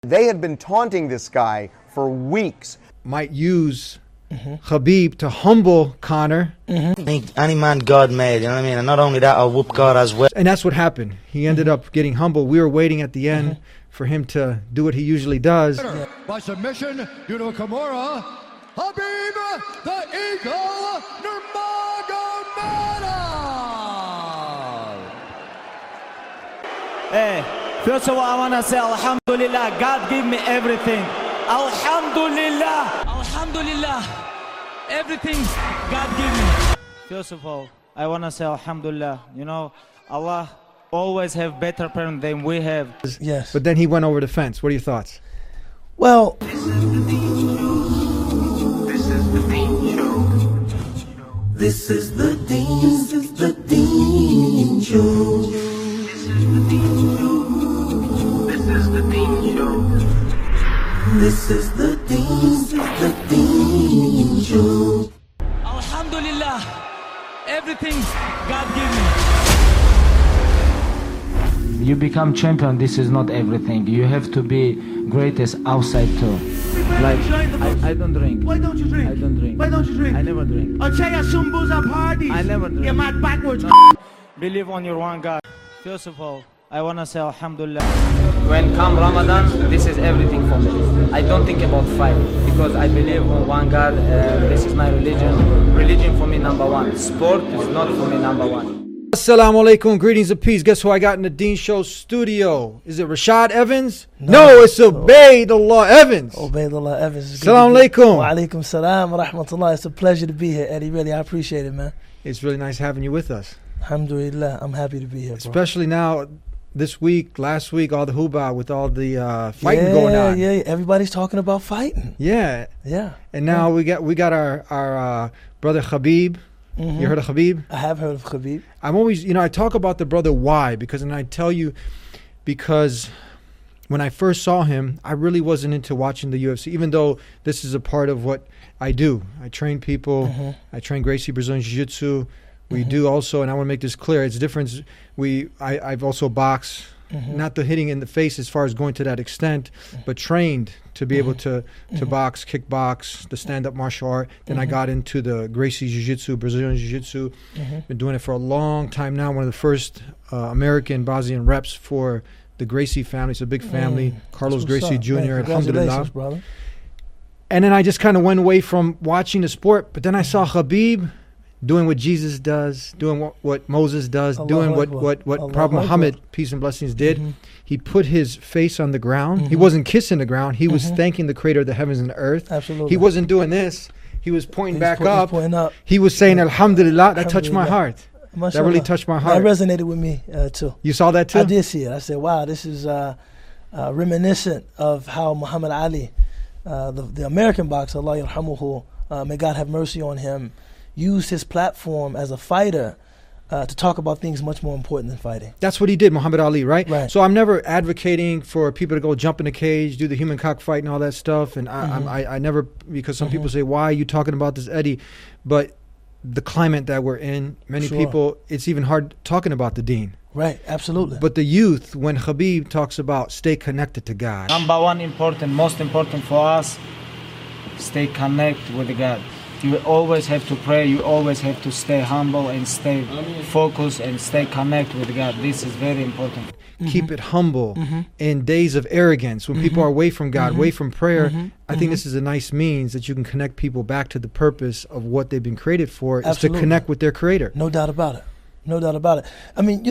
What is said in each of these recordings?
They had been taunting this guy for weeks. Might use Khabib to humble Conor. Any man God made, you know what I mean? And not only that, I'll whoop God as well. And that's what happened. He ended up getting humble. We were waiting at the end for him to do what he usually does. By submission, Yuno Kimura, Khabib the Eagle Nurmagomedov. Hey, first of all, I want to say Alhamdulillah, God gave me everything. Alhamdulillah, Alhamdulillah, everything God gave me. First of all, I want to say Alhamdulillah. You know, Allah always have better parents than we have. Yes. But then he went over the fence. What are your thoughts? Well, This is the Dean Show. This is the Dean Show. This is the Dean Show. This is the Dean Show. This is the Dean Show. This is the Dean Show. Alhamdulillah, everything God gave me. You become champion, this is not everything. You have to be greatest outside too. Like, I don't drink. Why don't you drink? I don't drink. Why don't you drink? I never drink. I'll tell you some booze at parties. I never drink. You're mad backwards. Believe on your one God. First of all, I want to say Alhamdulillah. When come Ramadan, this is everything for me. I don't think about fight because I believe on one God. This is my religion. Religion for me number one. Sport is not for me number one. Assalamu alaikum, greetings of peace. Guess who I got in the Dean Show studio? Is it Rashad Evans? No, it's Ubaydullah Evans. Ubaydullah Evans. Assalamu alaikum. Wa alaikum salam wa rahmatullah. It's a pleasure to be here, Eddie. Really, I appreciate it, man. It's really nice having you with us. Alhamdulillah, I'm happy to be here, bro. Especially now, this week, last week, all the hoopah with all the fighting going on. Yeah, everybody's talking about fighting. Yeah. Yeah. And now we got our brother Khabib. You heard of Khabib? I have heard of Khabib. I'm always, I talk about the brother why, and I tell you, because when I first saw him, I really wasn't into watching the UFC, even though this is a part of what I do. I train people. I train Gracie Brazilian Jiu-Jitsu. We do also, and I want to make this clear, it's different. I've also boxed, not the hitting in the face as far as going to that extent, but trained to be able to box, kickbox, the stand-up martial art. Then I got into the Gracie Jiu-Jitsu, Brazilian Jiu-Jitsu. Been doing it for a long time now. One of the first American Bosnian reps for the Gracie family. It's a big family. Carlos Gracie Jr., alhamdulillah. Brother. And then I just kind of went away from watching the sport, but then I saw Khabib doing what Jesus does, doing what Moses does, doing what Prophet Muhammad, peace and blessings, did. He put his face on the ground. He wasn't kissing the ground. He was thanking the creator of the heavens and the earth. Absolutely. He wasn't doing this. He was pointing back up. Pointing up. He was saying, Alhamdulillah. That touched my heart. That really touched my heart. That resonated with me too. You saw that too? I did see it. I said, wow, this is reminiscent of how Muhammad Ali, the American boxer, Allah yarhamuhu, may God have mercy on him, used his platform as a fighter to talk about things much more important than fighting. That's what he did, Muhammad Ali, right? Right. So I'm never advocating for people to go jump in a cage, do the human cockfight and all that stuff. And I never, because some people say, why are you talking about this, Eddie? But the climate that we're in, many people, it's even hard talking about the deen. Right, absolutely. But the youth, when Khabib talks about stay connected to God. Number one important, most important for us, stay connected with God. You always have to pray, you always have to stay humble and stay focused and stay connected with God. This is very important. Keep it humble in days of arrogance, when people are away from God, away from prayer. I think this is a nice means that you can connect people back to the purpose of what they've been created for, is to connect with their creator. No doubt about it. No doubt about it. I mean,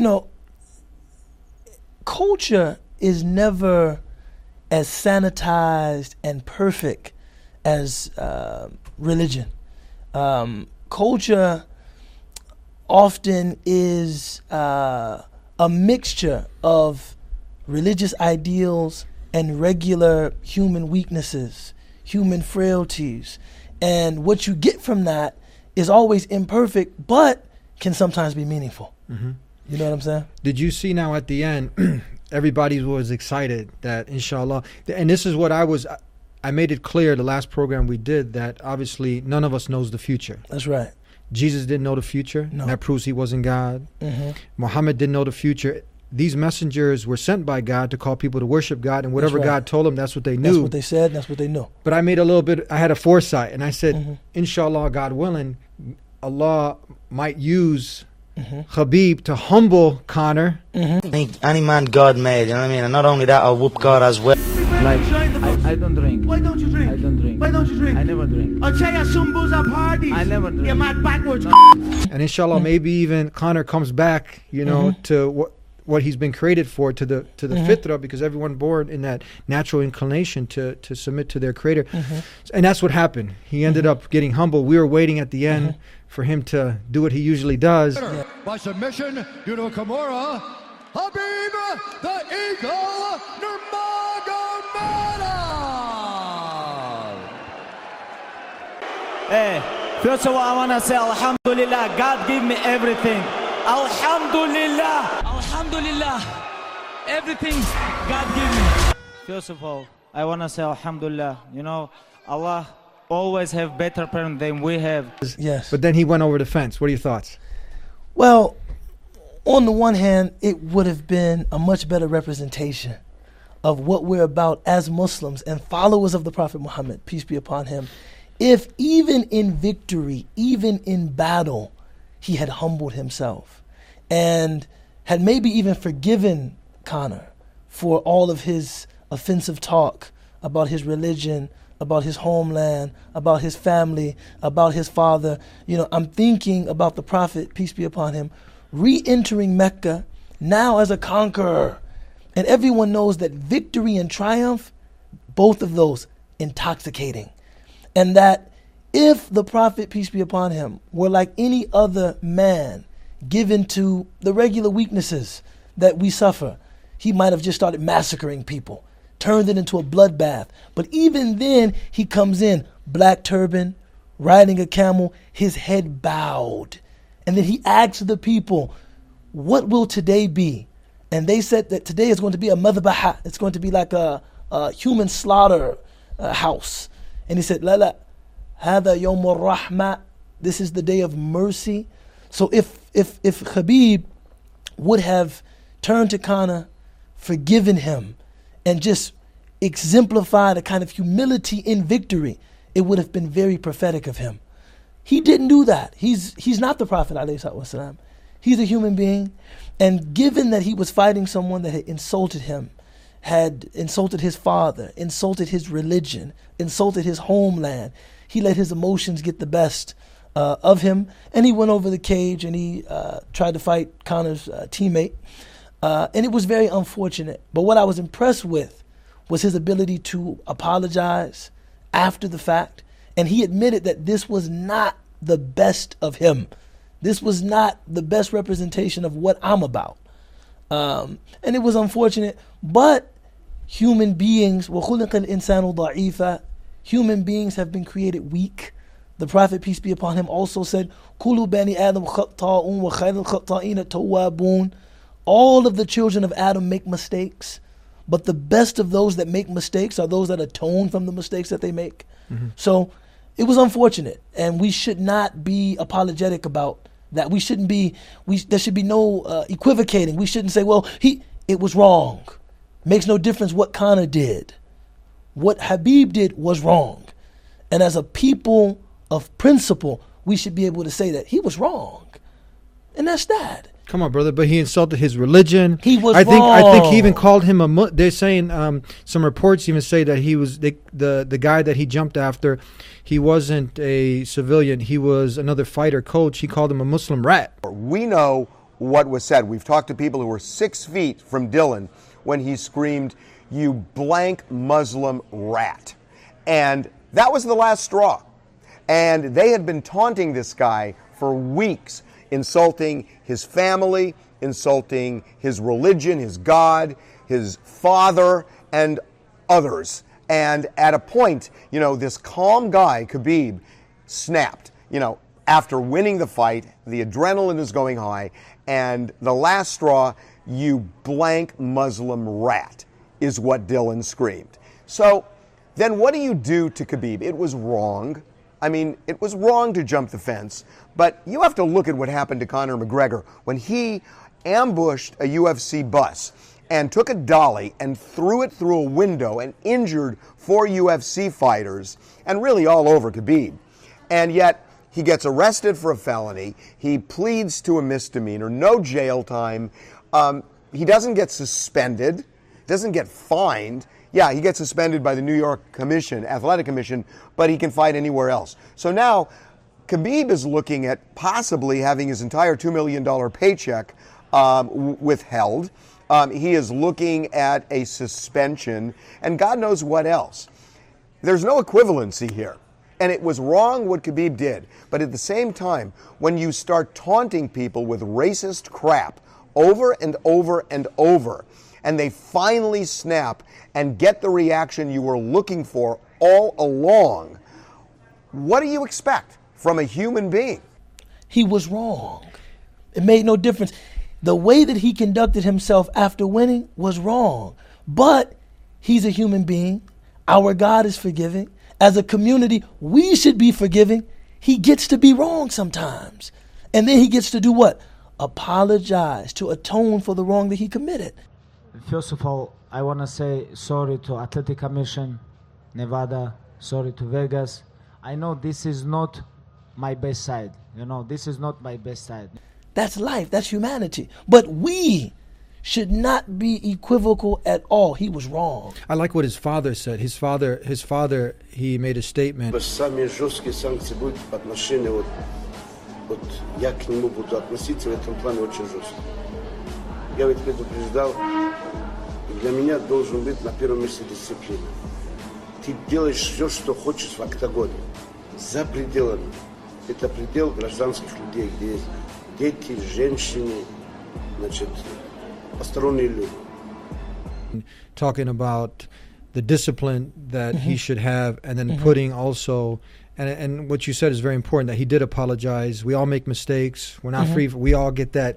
culture is never as sanitized and perfect as religion. Culture often is a mixture of religious ideals and regular human weaknesses, human frailties. And what you get from that is always imperfect, but can sometimes be meaningful. You know what I'm saying? Did you see now at the end, everybody was excited that inshallah, and this is what I made it clear the last program we did, that obviously none of us knows the future. That's right. Jesus didn't know the future. No. And that proves he wasn't God. Muhammad didn't know the future. these messengers were sent by God to call people to worship God, and whatever right. God told them, that's what they knew. That's what they said. That's what they knew. But I had a foresight, and I said, inshallah, God willing, Allah might use Khabib to humble Conor. Any man God made, you know what I mean? And not only that, I'll whoop God as well. Like, I don't drink. Why don't you drink? I don't drink. Why don't you drink? I never drink. I'll tell you some boozer parties. I never drink. You're mad backwards. And inshallah, maybe even Conor comes back, to what he's been created for, to the fitrah, because everyone born in that natural inclination to submit to their creator. And that's what happened. He ended up getting humble. We were waiting at the end for him to do what he usually does. By submission, Yuno Kimura, Habib the Eagle Nurmagomedov. Hey, first of all, I want to say Alhamdulillah. God give me everything. Alhamdulillah. Alhamdulillah. Everything God give me. First of all, I want to say Alhamdulillah. Allah always have better parents than we have. Yes. But then he went over the fence. What are your thoughts? Well, on the one hand, it would have been a much better representation of what we're about as Muslims and followers of the Prophet Muhammad, peace be upon him, if even in victory, even in battle, he had humbled himself and had maybe even forgiven Conor for all of his offensive talk about his religion, about his homeland, about his family, about his father. I'm thinking about the Prophet, peace be upon him, re-entering Mecca now as a conqueror. And everyone knows that victory and triumph, both of those intoxicating. And that if the Prophet, peace be upon him, were like any other man given to the regular weaknesses that we suffer, he might have just started massacring people, turned it into a bloodbath. But even then, he comes in, black turban, riding a camel, his head bowed. And then he asks the people, what will today be? And they said that today is going to be a madhbaha. It's going to be like a human slaughter house. And he said, la la, hada yawmur rahma. This is the day of mercy. So if Khabib would have turned to Conor, forgiven him, and just exemplified a kind of humility in victory, it would have been very prophetic of him. He didn't do that. He's not the Prophet ﷺ. He's a human being. And given that he was fighting someone that had insulted him, had insulted his father, insulted his religion, insulted his homeland, he let his emotions get the best of him. And he went over the cage and he tried to fight Conor's teammate. And it was very unfortunate. But what I was impressed with was his ability to apologize after the fact. And he admitted that this was not the best of him. This was not the best representation of what I'm about. And it was unfortunate. But human beings, وَخُلِقَ الْإِنسَانُ ضَعِيفًا, human beings have been created weak. The Prophet, peace be upon him, also said, كُلُّ بَنِي آدَمْ خَطَّاءٌ وَخَيْرُ الْخَطَّائِينَ تَوَّابُونَ. All of the children of Adam make mistakes, but the best of those that make mistakes are those that atone from the mistakes that they make. So it was unfortunate, and we should not be apologetic about that. We shouldn't be, there should be no equivocating. We shouldn't say, well, it was wrong. Makes no difference what Conor did. What Khabib did was wrong. And as a people of principle, we should be able to say that he was wrong. And that's that. Come on, brother. But he insulted his religion. He was I wrong. think he even called him a. They're saying some reports even say that he was the guy that he jumped after. He wasn't a civilian. He was another fighter coach. He called him a Muslim rat. We know what was said. We've talked to people who were 6 feet from Dylan when he screamed, "You blank Muslim rat," and that was the last straw. And they had been taunting this guy for weeks, insulting his family, insulting his religion, his God, his father, and others. And at a point, this calm guy, Khabib, snapped. After winning the fight, the adrenaline is going high, and the last straw, "You blank Muslim rat," is what Dylan screamed. So then what do you do to Khabib? It was wrong. I mean, it was wrong to jump the fence, but you have to look at what happened to Conor McGregor when he ambushed a UFC bus and took a dolly and threw it through a window and injured 4 UFC fighters and really all over Khabib. And yet he gets arrested for a felony. He pleads to a misdemeanor, no jail time. He doesn't get suspended, doesn't get fined. Yeah, he gets suspended by the New York Athletic Commission, but he can fight anywhere else. So now Khabib is looking at possibly having his entire $2 million paycheck withheld. He is looking at a suspension and God knows what else. There's no equivalency here. And it was wrong what Khabib did. But at the same time, when you start taunting people with racist crap over and over and over, and they finally snap and get the reaction you were looking for all along, what do you expect from a human being? He was wrong. It made no difference. The way that he conducted himself after winning was wrong. But he's a human being. Our God is forgiving. As a community, we should be forgiving. He gets to be wrong sometimes. And then he gets to do what? Apologize, to atone for the wrong that he committed. First of all, I want to say sorry to Athletic Commission, Nevada, sorry to Vegas. I know this is not my best side. This is not my best side. That's life. That's humanity. But we should not be equivocal at all. He was wrong. I like what his father said. His father, he made a statement. Самые жесткие санкции будут по отношению вот я к нему буду относиться в этом плане очень жестко. Я ведь предупреждал, для меня должен быть на первом месте дисциплина. Ты делаешь все, что хочешь в октагоне, за пределами. Это предел гражданских людей, где есть дети, женщины, посторонние люди. Talking about the discipline that he should have, and then putting also, and what you said is very important, that he did apologize. We all make mistakes. We're not free. We all get that,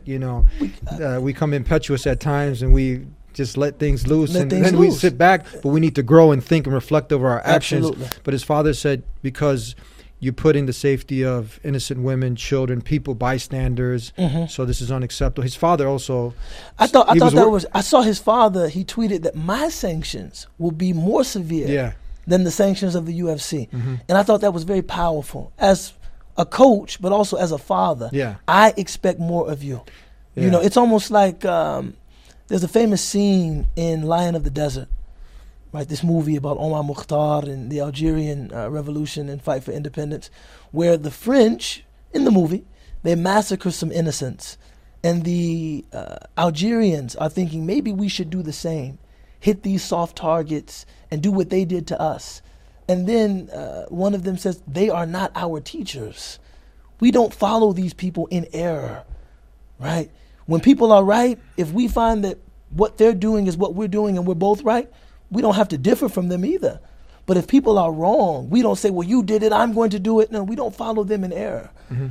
we come impetuous at times and we just let things loose, and then we sit back, but we need to grow and think and reflect over our actions. Absolutely. But his father said, because you put in the safety of innocent women, children, people, bystanders, so this is unacceptable. His father also, I saw his father, he tweeted that my sanctions will be more severe than the sanctions of the UFC. And I thought that was very powerful. As a coach, but also as a father, I expect more of you. It's almost like there's a famous scene in Lion of the Desert, right? This movie about Omar Mukhtar and the Algerian revolution and fight for independence, where the French, in the movie, they massacre some innocents. And the Algerians are thinking, maybe we should do the same, hit these soft targets and do what they did to us. And then one of them says, they are not our teachers. We don't follow these people in error, right? When people are right, if we find that what they're doing is what we're doing and we're both right, we don't have to differ from them either. But if people are wrong, we don't say, well, you did it, I'm going to do it. No, we don't follow them in error.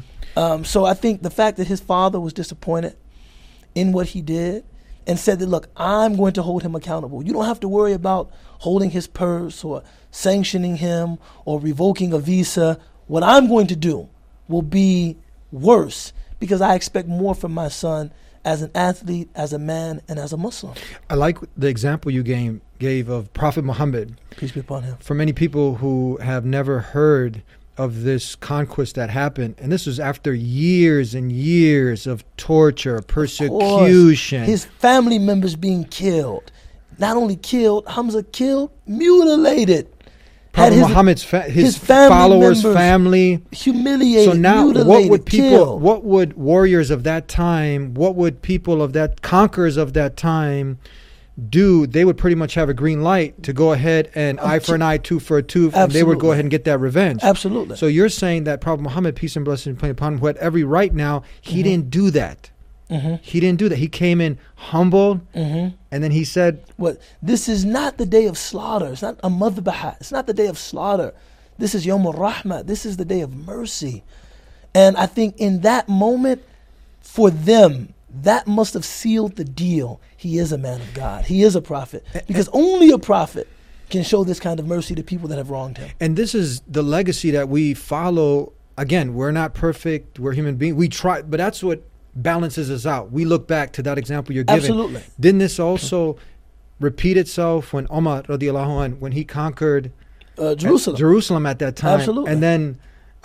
So I think the fact that his father was disappointed in what he did and said that, look, I'm going to hold him accountable. You don't have to worry about holding his purse or sanctioning him or revoking a visa. What I'm going to do will be worse because I expect more from my son as an athlete, as a man, and as a Muslim. I like the example you gave of Prophet Muhammad. Peace be upon him. For many people who have never heard of this conquest that happened, and this was after years and years of torture, persecution. His family members being killed. Not only killed, Hamza killed, mutilated. Prophet Muhammad's his followers, family humiliated. So now, mutilated, killed. What would warriors of that time, what would people of that, conquerors of that time, do? They would pretty much have a green light to go ahead and eye for an eye, tooth for a tooth, and they would go ahead and get that revenge. Absolutely. So you're saying that Prophet Muhammad, peace and blessings be upon him, who had every right now, he didn't do that. He didn't do that. He came in humble, and then he said, "What? This is not the day of slaughter. It's not a madhbah. It's not the day of slaughter. This is Yawm al-Rahmah. This is the day of mercy." And I think in that moment, for them, that must have sealed the deal. He is a man of God. He is a prophet, because only a prophet can show this kind of mercy to people that have wronged him. And this is the legacy that we follow. Again, we're not perfect. We're human beings. We try, but that's what balances us out. We look back to that example you're giving. Absolutely. Didn't this also repeat itself when Umar radiallahu anh, when he conquered Jerusalem at that time? Absolutely. And then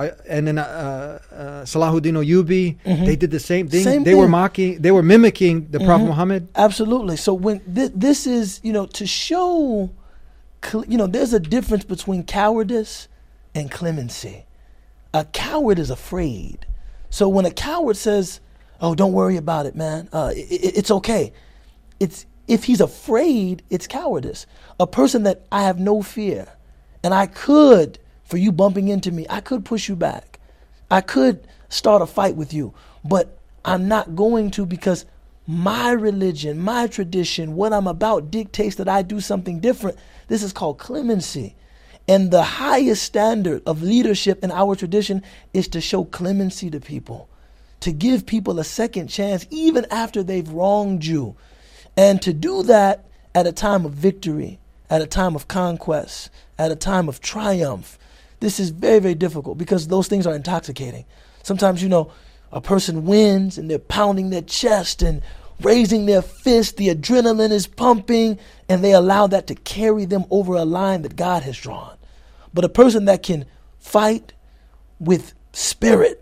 Salahuddin Ayyubi, they did the same thing. They were mimicking the Prophet Muhammad. Absolutely. So when this is, to show, there's a difference between cowardice and clemency. A coward is afraid. So when a coward says, "Oh, don't worry about it, man. It's okay." If he's afraid, it's cowardice. A person that I have no fear, and I could, for you bumping into me, I could push you back. I could start a fight with you, but I'm not going to, because my religion, my tradition, what I'm about dictates that I do something different. This is called clemency. And the highest standard of leadership in our tradition is to show clemency to people, to give people a second chance even after they've wronged you. And to do that at a time of victory, at a time of conquest, at a time of triumph. This is very, very difficult because those things are intoxicating. Sometimes, a person wins and they're pounding their chest and raising their fist, the adrenaline is pumping, and they allow that to carry them over a line that God has drawn. But a person that can fight with spirit,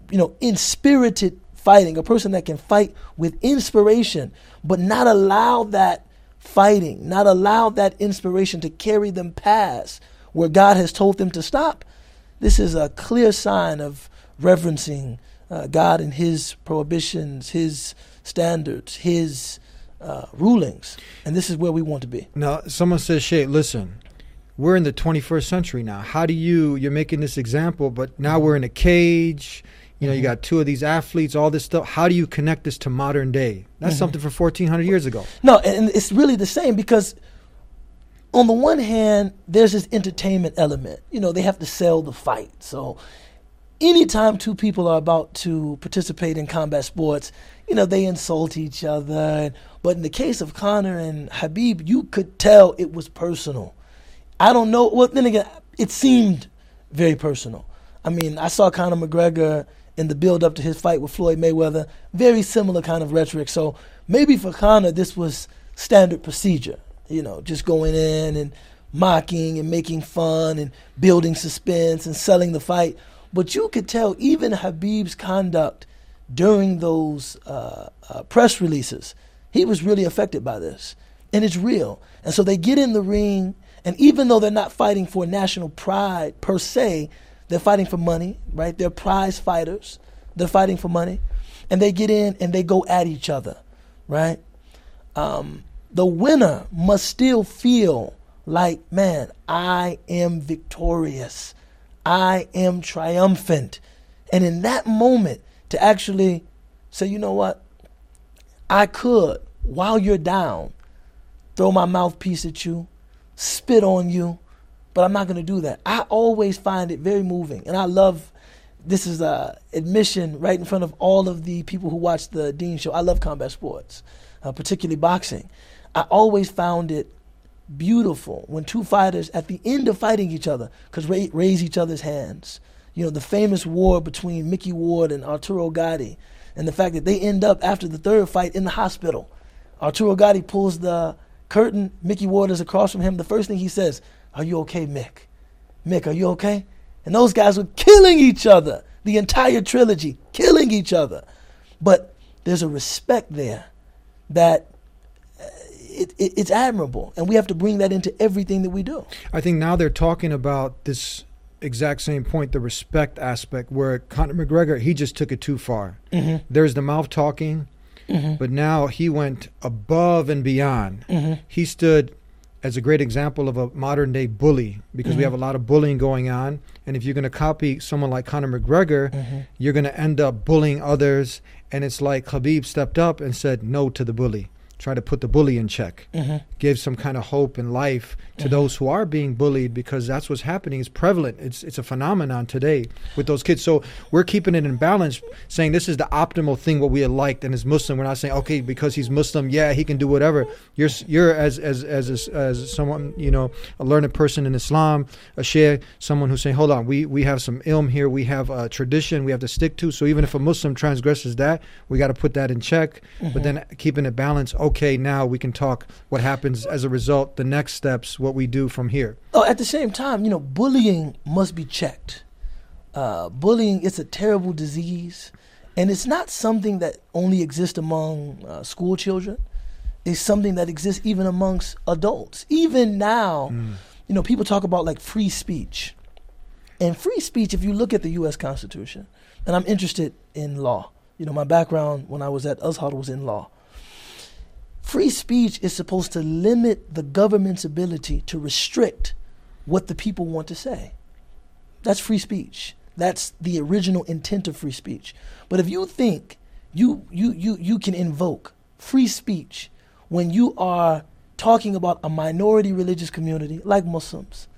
inspirited fighting, a person that can fight with inspiration, but not allow that fighting, not allow that inspiration to carry them past where God has told them to stop, this is a clear sign of reverencing God and his prohibitions, his standards, his rulings. And this is where we want to be. Now, someone says, Sheikh, listen, we're in the 21st century now. How do you're making this example, but now we're in a cage. You got two of these athletes, all this stuff. How do you connect this to modern day? That's something from 1,400 years ago. No, and it's really the same because on the one hand, there's this entertainment element. They have to sell the fight. So anytime two people are about to participate in combat sports, they insult each other. But in the case of Conor and Khabib, you could tell it was personal. I don't know. Well, then again, it seemed very personal. I saw Conor McGregor in the build-up to his fight with Floyd Mayweather, very similar kind of rhetoric. So maybe for Conor, this was standard procedure, just going in and mocking and making fun and building suspense and selling the fight. But you could tell even Khabib's conduct during those press releases, he was really affected by this. And it's real. And so they get in the ring, and even though they're not fighting for national pride per se, they're fighting for money, right? They're prize fighters. They're fighting for money. And they get in and they go at each other, right? The winner must still feel like, man, I am victorious. I am triumphant. And in that moment, to actually say, you know what? I could, while you're down, throw my mouthpiece at you, spit on you, but I'm not going to do that. I always find it very moving. And I love, this is a admission right in front of all of the people who watch the Dean Show. I love combat sports, particularly boxing. I always found it beautiful when two fighters at the end of fighting each other could raise each other's hands. The famous war between Mickey Ward and Arturo Gatti, and the fact that they end up after the third fight in the hospital. Arturo Gatti pulls the curtain. Mickey Ward is across from him. The first thing he says, "Are you okay, Mick? Mick, are you okay?" And those guys were killing each other. The entire trilogy, killing each other. But there's a respect there that it's admirable. And we have to bring that into everything that we do. I think now they're talking about this exact same point, the respect aspect, where Conor McGregor, he just took it too far. There's the mouth talking, but now he went above and beyond. He stood as a great example of a modern day bully, because we have a lot of bullying going on. And if you're going to copy someone like Conor McGregor, you're going to end up bullying others. And it's like Khabib stepped up and said no to the bully. try to put the bully in check, give some kind of hope and life to those who are being bullied, because that's what's happening. It's prevalent. It's a phenomenon today with those kids. So we're keeping it in balance, saying this is the optimal thing, what we had liked. And as Muslim, we're not saying, okay, because he's Muslim, yeah, he can do whatever. You're as someone, you know, a learned person in Islam, a sheikh, someone who's saying, hold on, we have some ilm here, we have a tradition we have to stick to. So even if a Muslim transgresses that, we got to put that in check. But then keeping it balanced, okay, now we can talk what happens as a result, the next steps, what we do from here. Oh, at the same time, you know, bullying must be checked. Bullying, it's a terrible disease, and it's not something that only exists among school children. It's something that exists even amongst adults. Even now, you know, people talk about like free speech. And free speech, if you look at the U.S. Constitution, and I'm interested in law. You know, my background when I was at Azhar was in law. Free speech is supposed to limit the government's ability to restrict what the people want to say. That's free speech. That's the original intent of free speech. But if you think you can invoke free speech when you are talking about a minority religious community like Muslims,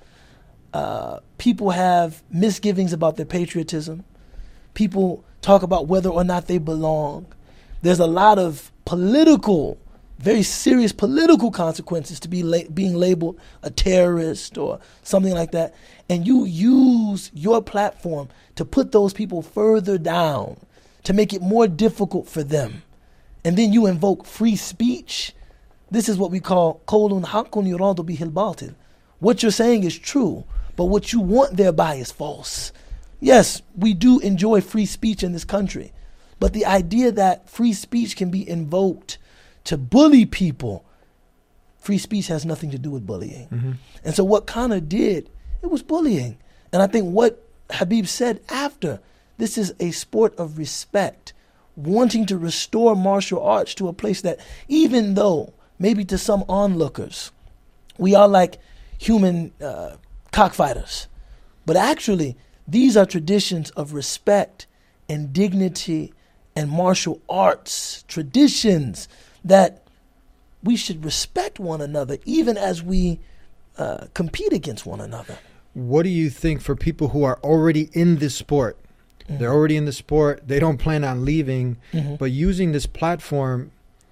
people have misgivings about their patriotism. People talk about whether or not they belong. There's a lot of very serious political consequences to being labeled a terrorist or something like that. And you use your platform to put those people further down, to make it more difficult for them. And then you invoke free speech. This is what we call qawlun haqqun yuradu bihil batil. What you're saying is true, but what you want thereby is false. Yes, we do enjoy free speech in this country, but the idea that free speech can be invoked to bully people, free speech has nothing to do with bullying. And so what Conor did, it was bullying. And I think what Khabib said after, this is a sport of respect, wanting to restore martial arts to a place that, even though maybe to some onlookers, we are like human cockfighters, but actually these are traditions of respect and dignity and martial arts traditions that we should respect one another even as we compete against one another. What do you think for people who are already in this sport? They're already in the sport. They don't plan on leaving, but using this platform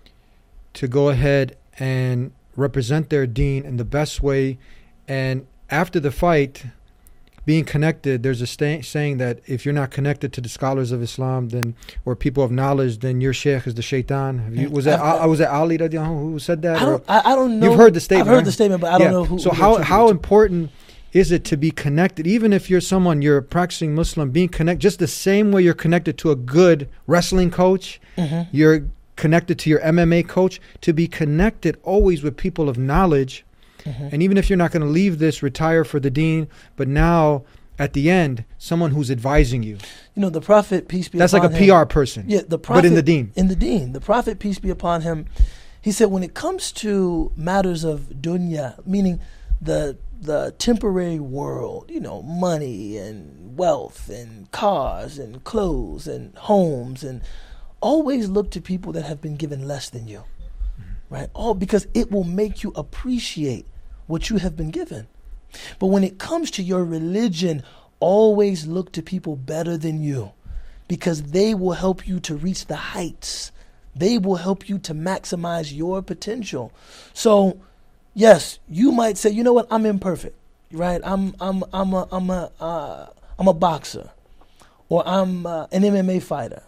to go ahead and represent their deen in the best way. And after the fight, being connected, there's a saying that if you're not connected to the scholars of Islam, then, or people of knowledge, then your sheikh is the shaitan. Was that Ali who said that? I don't know. You've heard the statement. I've heard the statement, but I don't know who. So how important is it to be connected? Even if you're a practicing Muslim, being connected, just the same way you're connected to a good wrestling coach, you're connected to your MMA coach, to be connected always with people of knowledge. And even if you're not going to leave this, retire for the deen, but now at the end, someone who's advising you. You know, the Prophet, peace be upon him. That's like a PR person. Yeah, the Prophet, but in the deen. In the deen. The Prophet, peace be upon him, he said when it comes to matters of dunya, meaning the temporary world, you know, money and wealth and cars and clothes and homes, and always look to people that have been given less than you, right? All because it will make you appreciate what you have been given. But when it comes to your religion, always look to people better than you, because they will help you to reach the heights. They will help you to maximize your potential. So, yes, you might say, you know what, I'm imperfect, right? I'm a boxer, or I'm an MMA fighter,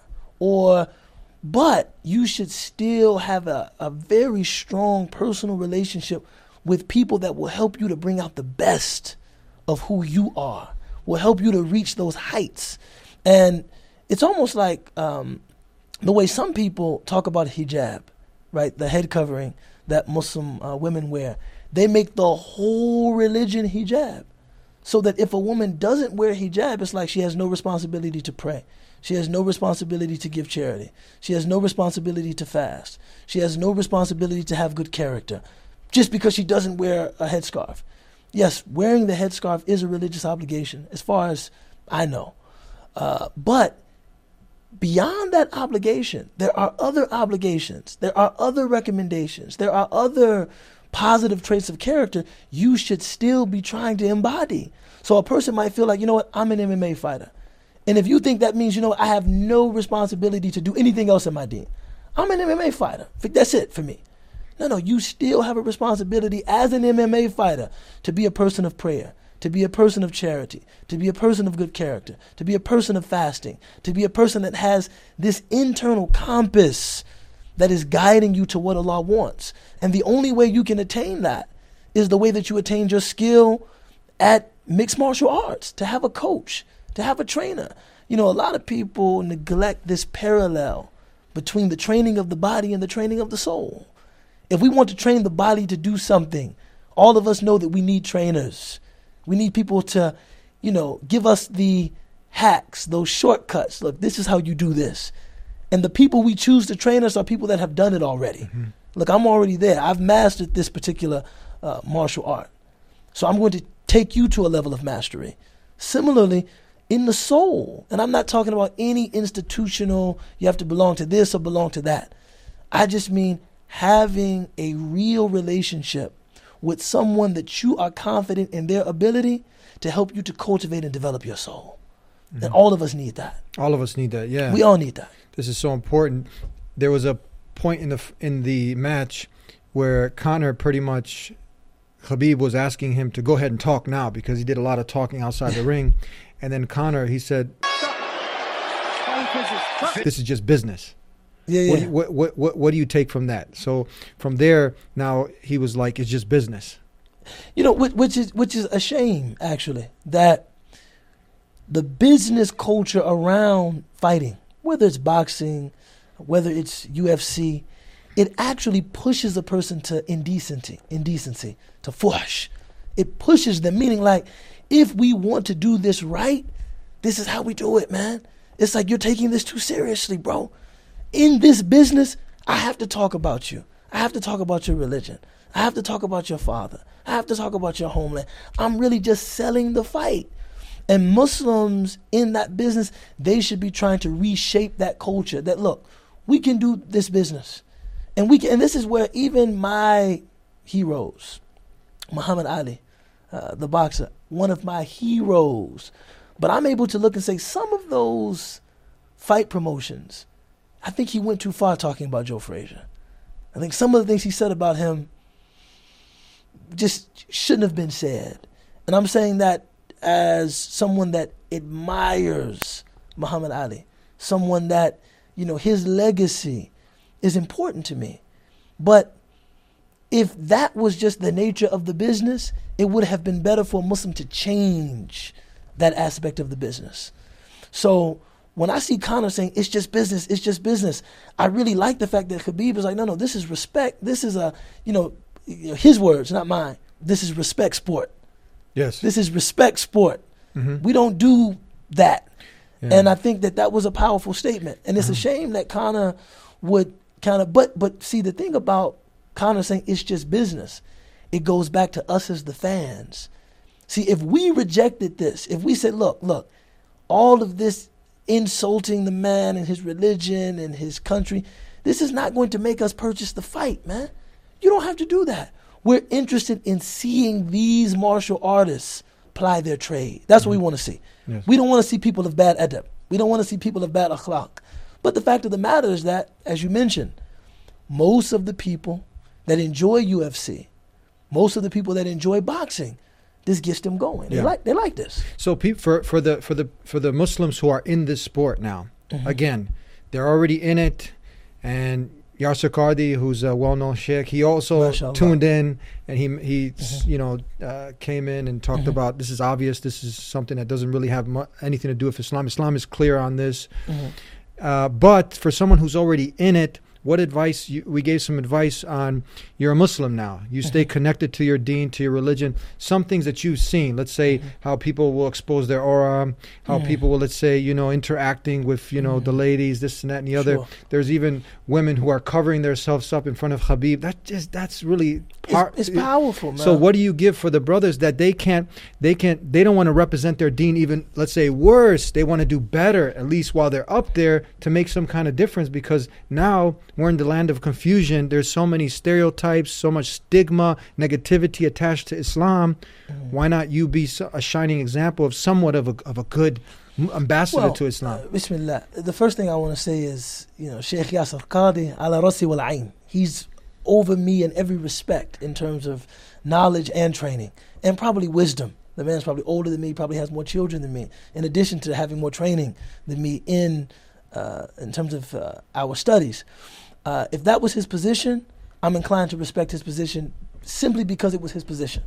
but you should still have a very strong personal relationship with people that will help you to bring out the best of who you are, will help you to reach those heights. And it's almost like the way some people talk about hijab, right? The head covering that Muslim women wear. They make the whole religion hijab, so that if a woman doesn't wear hijab, it's like she has no responsibility to pray. She has no responsibility to give charity. She has no responsibility to fast. She has no responsibility to have good character, just because she doesn't wear a headscarf. Yes, wearing the headscarf is a religious obligation, as far as I know. But beyond that obligation, there are other obligations. There are other recommendations. There are other positive traits of character you should still be trying to embody. So a person might feel like, you know what, I'm an MMA fighter. And if you think that means, you know what, I have no responsibility to do anything else in my deen. I'm an MMA fighter. That's it for me. No, you still have a responsibility as an MMA fighter to be a person of prayer, to be a person of charity, to be a person of good character, to be a person of fasting, to be a person that has this internal compass that is guiding you to what Allah wants. And the only way you can attain that is the way that you attain your skill at mixed martial arts, to have a coach, to have a trainer. You know, a lot of people neglect this parallel between the training of the body and the training of the soul. If we want to train the body to do something, all of us know that we need trainers. We need people to, you know, give us the hacks, those shortcuts. Look, this is how you do this. And the people we choose to train us are people that have done it already. Mm-hmm. Look, I'm already there. I've mastered this particular martial art. So I'm going to take you to a level of mastery. Similarly, in the soul, and I'm not talking about any institutional, you have to belong to this or belong to that. I just mean having a real relationship with someone that you are confident in their ability to help you to cultivate and develop your soul. Mm-hmm. And all of us need that. All of us need that, yeah. We all need that. This is so important. There was a point in the match where Conor pretty much, Khabib was asking him to go ahead and talk now because he did a lot of talking outside the ring. And then Conor, he said, this is just business. Yeah. What do you take from that? So from there, now he was like, it's just business. You know, which is a shame, actually, that the business culture around fighting, whether it's boxing, whether it's UFC, it actually pushes a person to indecency, to fuhsh. It pushes them, meaning like, if we want to do this right, this is how we do it, man. It's like you're taking this too seriously, bro. In this business, I have to talk about you. I have to talk about your religion. I have to talk about your father. I have to talk about your homeland. I'm really just selling the fight. And Muslims in that business, they should be trying to reshape that culture. That, look, we can do this business. And this is where even my heroes, Muhammad Ali, the boxer, one of my heroes. But I'm able to look and say some of those fight promotions, I think he went too far talking about Joe Frazier. I think some of the things he said about him just shouldn't have been said. And I'm saying that as someone that admires Muhammad Ali, someone that, you know, his legacy is important to me. But if that was just the nature of the business, it would have been better for a Muslim to change that aspect of the business. So when I see Conor saying, it's just business, I really like the fact that Khabib is like, no, this is respect. This is his words, not mine. This is respect sport. Yes. This is respect sport. Mm-hmm. We don't do that. Yeah. And I think that was a powerful statement. And it's a shame that Conor would kind of, but see, the thing about Conor saying it's just business, it goes back to us as the fans. See, if we rejected this, if we said, look, all of this insulting the man and his religion and his country, this is not going to make us purchase the fight, man. You don't have to do that. We're interested in seeing these martial artists ply their trade. That's what we want to see. Yes. We don't want to see people of bad adab. We don't want to see people of bad akhlaq. But the fact of the matter is that, as you mentioned, most of the people that enjoy UFC, most of the people that enjoy boxing, this gets them going. They like this. So for the Muslims who are in this sport now, again, they're already in it, and Yasser Qardi, who's a well-known sheikh, he also tuned in, and he came in and talked about, this is obvious, this is something that doesn't really have anything to do with Islam. Islam is clear on this. But for someone who's already in it, what advice, we gave some advice on, you're a Muslim now. You stay connected to your deen, to your religion. Some things that you've seen, let's say how people will expose their aura, how people will, let's say, interacting with, the ladies, this and that and the other. There's even women who are covering themselves up in front of Habib. That's really it's powerful, man. So what do you give for the brothers that they don't want to represent their deen even, let's say, worse? They want to do better, at least while they're up there, to make some kind of difference, because now we're in the land of confusion. There's so many stereotypes, so much stigma, negativity attached to Islam. Why not you be a shining example of somewhat of a good ambassador to Islam? Bismillah. The first thing I want to say is, Sheikh Yasir Qadi ala rasi wal ayn. He's over me in every respect in terms of knowledge and training, and probably wisdom. The man's probably older than me, probably has more children than me, in addition to having more training than me in terms of our studies. If that was his position, I'm inclined to respect his position simply because it was his position.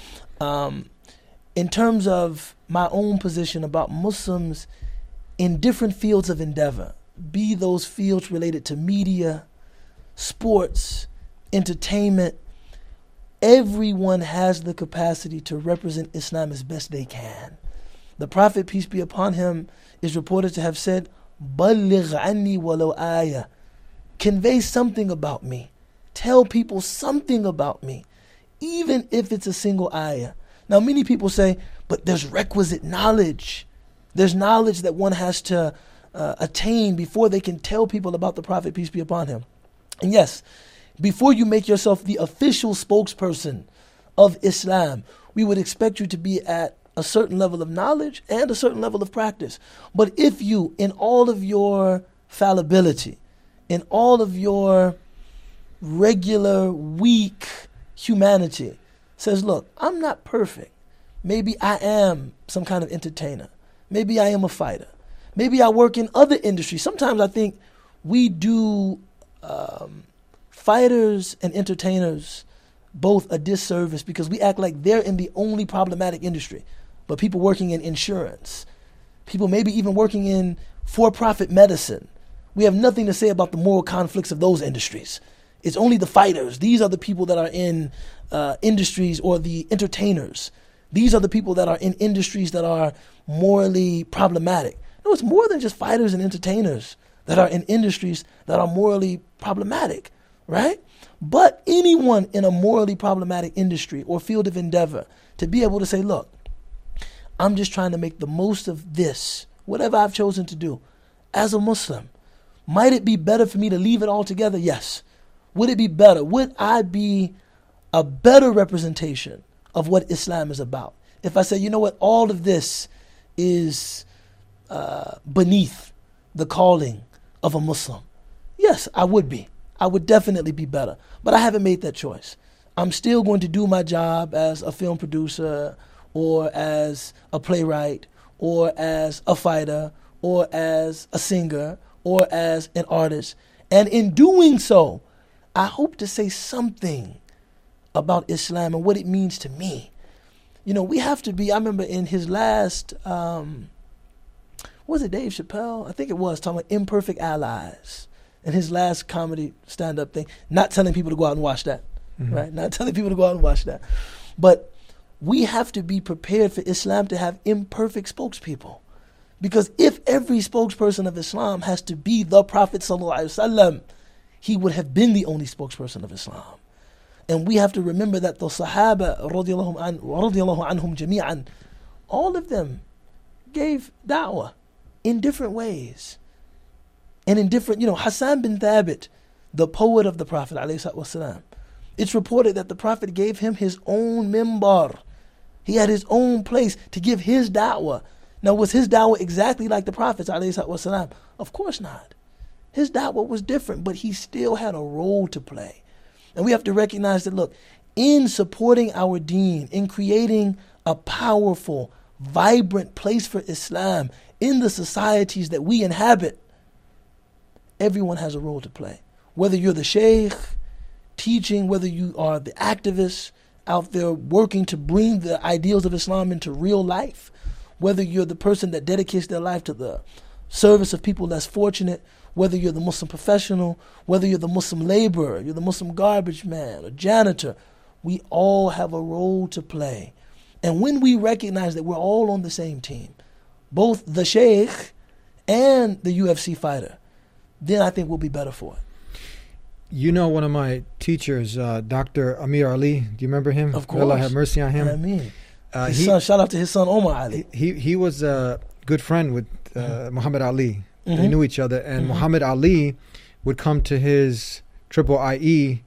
In terms of my own position about Muslims in different fields of endeavor, be those fields related to media, sports, entertainment, everyone has the capacity to represent Islam as best they can. The Prophet, peace be upon him, is reported to have said, "Balligh anni walau ayah." Convey something about me. Tell people something about me, even if it's a single ayah. Now, many people say, but there's requisite knowledge. There's knowledge that one has to attain before they can tell people about the Prophet, peace be upon him. And yes, before you make yourself the official spokesperson of Islam, we would expect you to be at a certain level of knowledge and a certain level of practice. But if you, in all of your fallibility, in all of your regular, weak humanity, says, look, I'm not perfect. Maybe I am some kind of entertainer. Maybe I am a fighter. Maybe I work in other industries. Sometimes I think we do fighters and entertainers both a disservice because we act like they're in the only problematic industry. But people working in insurance, people maybe even working in for-profit medicine, we have nothing to say about the moral conflicts of those industries. It's only the fighters. These are the people that are in industries, or the entertainers. These are the people that are in industries that are morally problematic. No, it's more than just fighters and entertainers that are in industries that are morally problematic, right? But anyone in a morally problematic industry or field of endeavor, to be able to say, look, I'm just trying to make the most of this, whatever I've chosen to do, as a Muslim. Might it be better for me to leave it all together? Yes. Would it be better? Would I be a better representation of what Islam is about if I say, you know what, all of this is beneath the calling of a Muslim? Yes, I would be. I would definitely be better. But I haven't made that choice. I'm still going to do my job as a film producer, or as a playwright, or as a fighter, or as a singer, or as an artist. And in doing so, I hope to say something about Islam and what it means to me. You know, we have to be, I remember in his last, was it Dave Chappelle? I think it was, talking about imperfect allies. In his last comedy stand-up thing, not telling people to go out and watch that, right? Not telling people to go out and watch that. But we have to be prepared for Islam to have imperfect spokespeople. Because if every spokesperson of Islam has to be the Prophet ﷺ, he would have been the only spokesperson of Islam. And we have to remember that the Sahaba, radiyallahu anhum jami'an, all of them gave da'wah in different ways. And in different, Hassan bin Thabit, the poet of the Prophet ﷺ, it's reported that the Prophet gave him his own mimbar. He had his own place to give his da'wah. Now, was his da'wah exactly like the Prophet's ﷺ? Of course not. His da'wah was different, but he still had a role to play. And we have to recognize that, look, in supporting our deen, in creating a powerful, vibrant place for Islam in the societies that we inhabit, everyone has a role to play. Whether you're the sheikh teaching, whether you are the activist out there working to bring the ideals of Islam into real life, whether you're the person that dedicates their life to the service of people less fortunate, whether you're the Muslim professional, whether you're the Muslim laborer, you're the Muslim garbage man or janitor, we all have a role to play. And when we recognize that we're all on the same team, both the sheikh and the UFC fighter, then I think we'll be better for it. You know, one of my teachers, Dr. Amir Ali, do you remember him? Of course. May Allah have mercy on him. I mean, his son, shout out to his son Omar Ali. He was a good friend with Muhammad Ali. They knew each other, and Muhammad Ali would come to his Triple IE,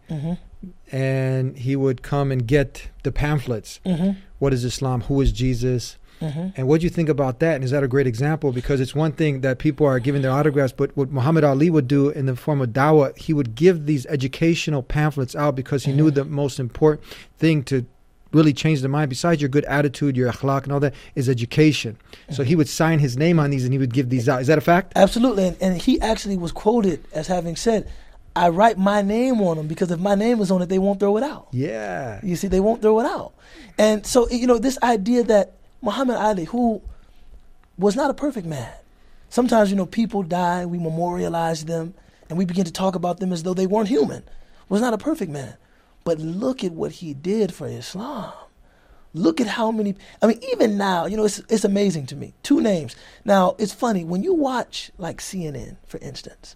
and he would come and get the pamphlets. What is Islam? Who is Jesus? And what do you think about that? And is that a great example? Because it's one thing that people are giving their autographs, but what Muhammad Ali would do in the form of dawah, he would give these educational pamphlets out because he knew the most important thing to really change the mind, besides your good attitude, your akhlaq and all that, is education. So he would sign his name on these and he would give these out. Is that a fact? Absolutely. And he actually was quoted as having said, I write my name on them because if my name is on it, they won't throw it out. Yeah. You see, they won't throw it out. And so, you know, this idea that Muhammad Ali, who was not a perfect man. Sometimes, you know, people die, we memorialize them, and we begin to talk about them as though they weren't human. Was not a perfect man. But look at what he did for Islam. Look at how many, I mean, even now, you know, it's amazing to me. 2 names. Now, it's funny, when you watch, like CNN, for instance,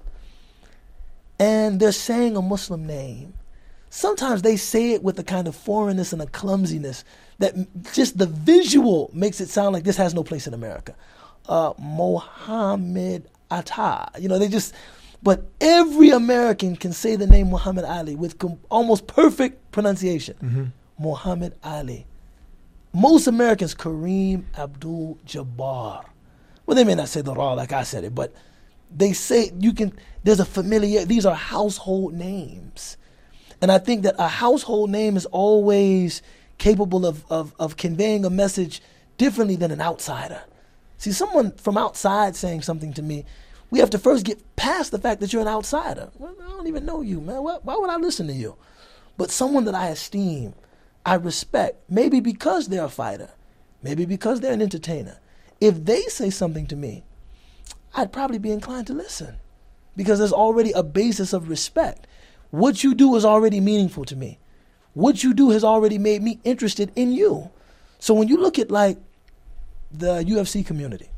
and they're saying a Muslim name, sometimes they say it with a kind of foreignness and a clumsiness that just the visual makes it sound like this has no place in America. Mohammed Atta. You know, but every American can say the name Muhammad Ali with almost perfect pronunciation. Muhammad Ali. Most Americans, Kareem Abdul-Jabbar. Well, they may not say the raw like I said it, but they say there's a familiar, these are household names. And I think that a household name is always capable of conveying a message differently than an outsider. See, someone from outside saying something to me, we have to first get past the fact that you're an outsider. Well, I don't even know you, man. Why would I listen to you? But someone that I esteem, I respect, maybe because they're a fighter, maybe because they're an entertainer. If they say something to me, I'd probably be inclined to listen because there's already a basis of respect. What you do is already meaningful to me. What you do has already made me interested in you. So when you look at like the UFC community,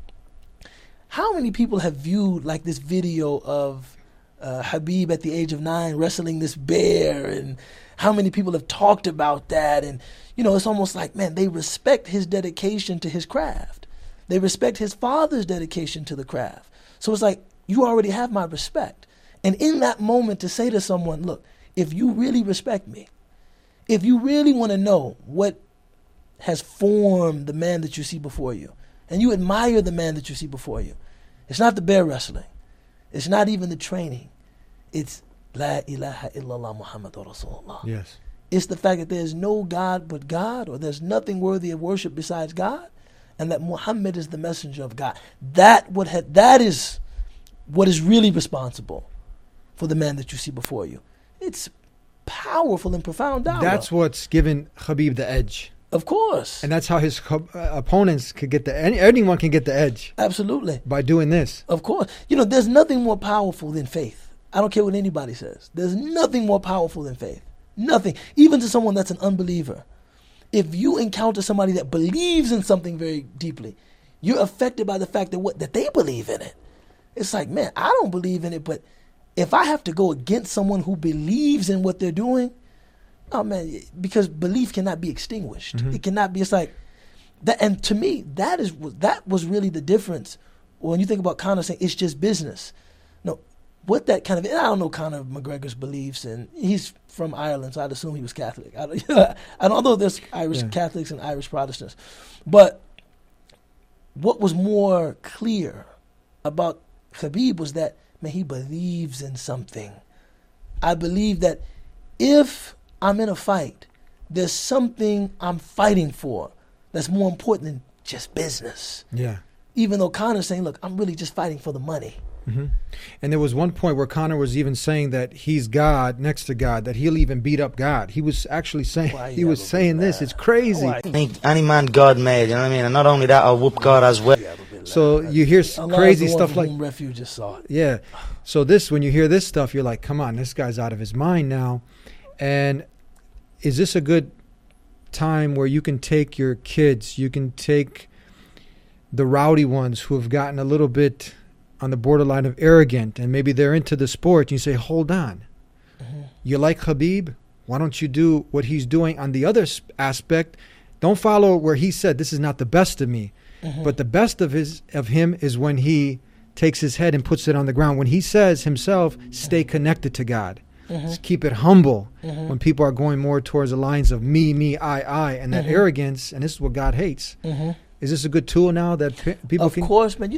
how many people have viewed like this video of Khabib at the age of 9 wrestling this bear, and how many people have talked about that? And, you know, it's almost like, man, they respect his dedication to his craft. They respect his father's dedication to the craft. So it's like, you already have my respect. And in that moment to say to someone, look, if you really respect me, if you really want to know what has formed the man that you see before you, and you admire the man that you see before you, it's not the bear wrestling. It's not even the training. It's La ilaha illallah Muhammadur Rasulullah. Yes. It's the fact that there's no God but God, or there's nothing worthy of worship besides God, and that Muhammad is the messenger of God. That is what is really responsible for the man that you see before you. It's powerful and profound dawah. That's what's given Khabib the edge. Of course. And that's how his opponents could get anyone can get the edge. Absolutely. By doing this. Of course. You know, there's nothing more powerful than faith. I don't care what anybody says. There's nothing more powerful than faith. Nothing. Even to someone that's an unbeliever. If you encounter somebody that believes in something very deeply, you're affected by the fact that they believe in it. It's like, man, I don't believe in it, but if I have to go against someone who believes in what they're doing, oh man, because belief cannot be extinguished. It cannot be. It's like that, and to me, that was really the difference when you think about Conor saying it's just business. No, what that kind of, and I don't know Conor McGregor's beliefs, and he's from Ireland, so I'd assume he was Catholic. I don't, although there's Irish Catholics and Irish Protestants, but what was more clear about Khabib was that, man, he believes in something. I believe that if I'm in a fight, there's something I'm fighting for that's more important than just business. Yeah. Even though Conor's saying, look, I'm really just fighting for the money. And there was one point where Conor was even saying that he's God next to God, that he'll even beat up God. He was actually saying, this. It's crazy. Any man God made, you know what I mean? And not only that, I'll whoop God as well. So you hear Allah crazy is the one stuff from like whom refuge is sought. Yeah. So when you hear this stuff, you're like, come on, this guy's out of his mind now. And is this a good time where you can take your kids, you can take the rowdy ones who have gotten a little bit on the borderline of arrogant, and maybe they're into the sport, and you say, hold on. Mm-hmm. You like Khabib? Why don't you do what he's doing on the other aspect? Don't follow where he said, this is not the best of me. Mm-hmm. But the best of him is when he takes his head and puts it on the ground. When he says himself, stay connected to God. Mm-hmm. Just keep it humble. Mm-hmm. When people are going more towards the lines of me, I, and that arrogance, and this is what God hates. Mm-hmm. Is this a good tool now that people can? Of course, man.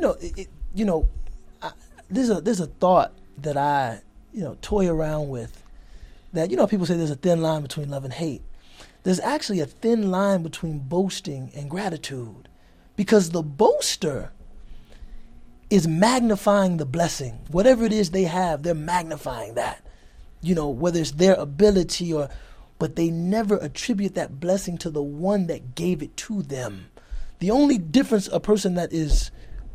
There's a thought that I toy around with. That people say there's a thin line between love and hate. There's actually a thin line between boasting and gratitude, because the boaster is magnifying the blessing. Whatever it is they have, they're magnifying that. Whether it's their ability but they never attribute that blessing to the one that gave it to them. The only difference in a person that is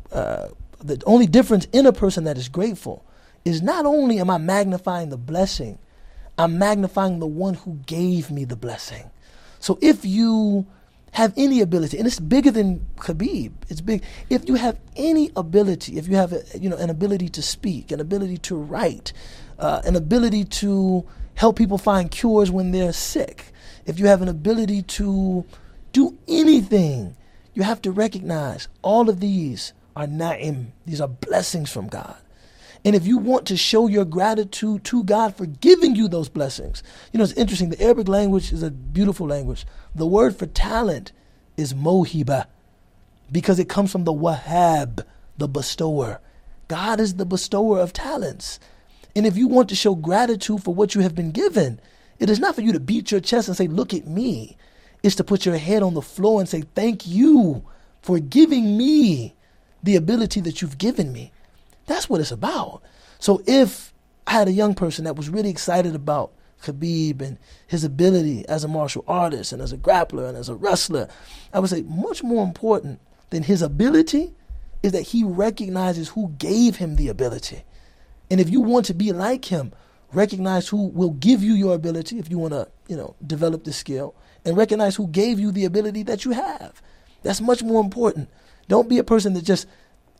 grateful is not only am I magnifying the blessing, I'm magnifying the one who gave me the blessing. So if you have any ability, and it's bigger than Khabib, it's big. If you have any ability, if you have an ability to speak, an ability to write, an ability to help people find cures when they're sick, if you have an ability to do anything, you have to recognize all of these are na'im. These are blessings from God. And if you want to show your gratitude to God for giving you those blessings, it's interesting. The Arabic language is a beautiful language. The word for talent is mohiba, because it comes from the wahab, the bestower. God is the bestower of talents. And if you want to show gratitude for what you have been given, it is not for you to beat your chest and say, look at me. It's to put your head on the floor and say, thank you for giving me the ability that you've given me. That's what it's about. So if I had a young person that was really excited about Khabib and his ability as a martial artist and as a grappler and as a wrestler, I would say much more important than his ability is that he recognizes who gave him the ability. And if you want to be like him, recognize who will give you your ability if you want to, develop the skill, and recognize who gave you the ability that you have. That's much more important. Don't be a person that just,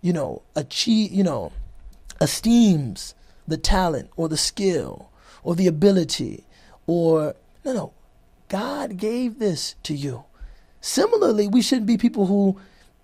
esteems the talent or the skill or the ability no. God gave this to you. Similarly, we shouldn't be people who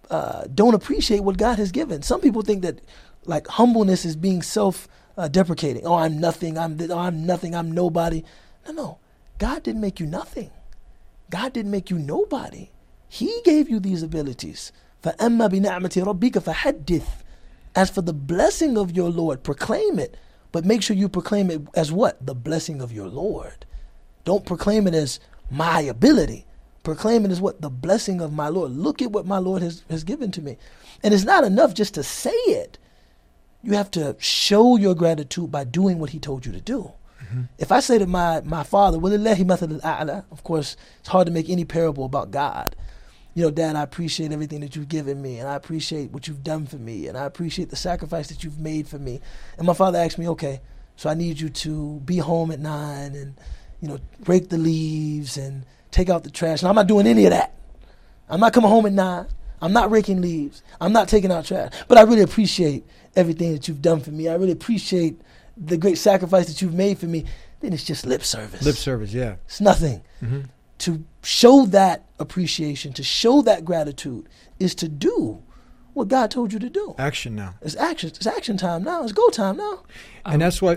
don't appreciate what God has given. Some people think that like humbleness is being self-deprecating. Oh, I'm nothing. I'm nothing. I'm nobody. No. God didn't make you nothing. God didn't make you nobody. He gave you these abilities. فَأَمَّا بِنَعْمَةِ رَبِّكَ فَحَدِّثْ. As for the blessing of your Lord, proclaim it. But make sure you proclaim it as what? The blessing of your Lord. Don't proclaim it as my ability. Proclaim it as what? The blessing of my Lord. Look at what my Lord has given to me. And it's not enough just to say it. You have to show your gratitude by doing what he told you to do. Mm-hmm. If I say to my father, وَلِلَّهِ مَثَلُ الْأَعْلَى, of course, it's hard to make any parable about God. Dad, I appreciate everything that you've given me, and I appreciate what you've done for me, and I appreciate the sacrifice that you've made for me. And my father asked me, okay, so I need you to be home at 9 and, rake the leaves and take out the trash. And I'm not doing any of that. I'm not coming home at 9. I'm not raking leaves. I'm not taking out trash. But I really appreciate everything that you've done for me. I really appreciate the great sacrifice that you've made for me. Then it's just lip service. Lip service, yeah. It's nothing. Mm-hmm. To show that appreciation, to show that gratitude, is to do what God told you to do. Action now. It's action. It's action time now. It's go time now. And that's what.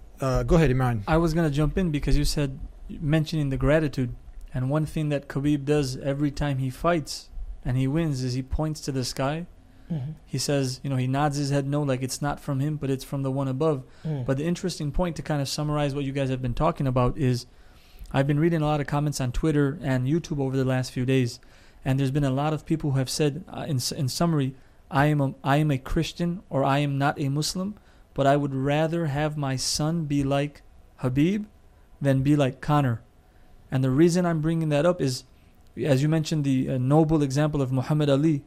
Go ahead, Imran. I was gonna jump in because you said mentioning the gratitude, and one thing that Khabib does every time he fights and he wins is he points to the sky. Mm-hmm. He says, he nods his head no, like it's not from him, but it's from the one above. Mm. But the interesting point to kind of summarize what you guys have been talking about is, I've been reading a lot of comments on Twitter and YouTube over the last few days, and there's been a lot of people who have said, in summary, I am a Christian or I am not a Muslim, but I would rather have my son be like Khabib than be like Conor. And the reason I'm bringing that up is, as you mentioned, the noble example of Muhammad Ali.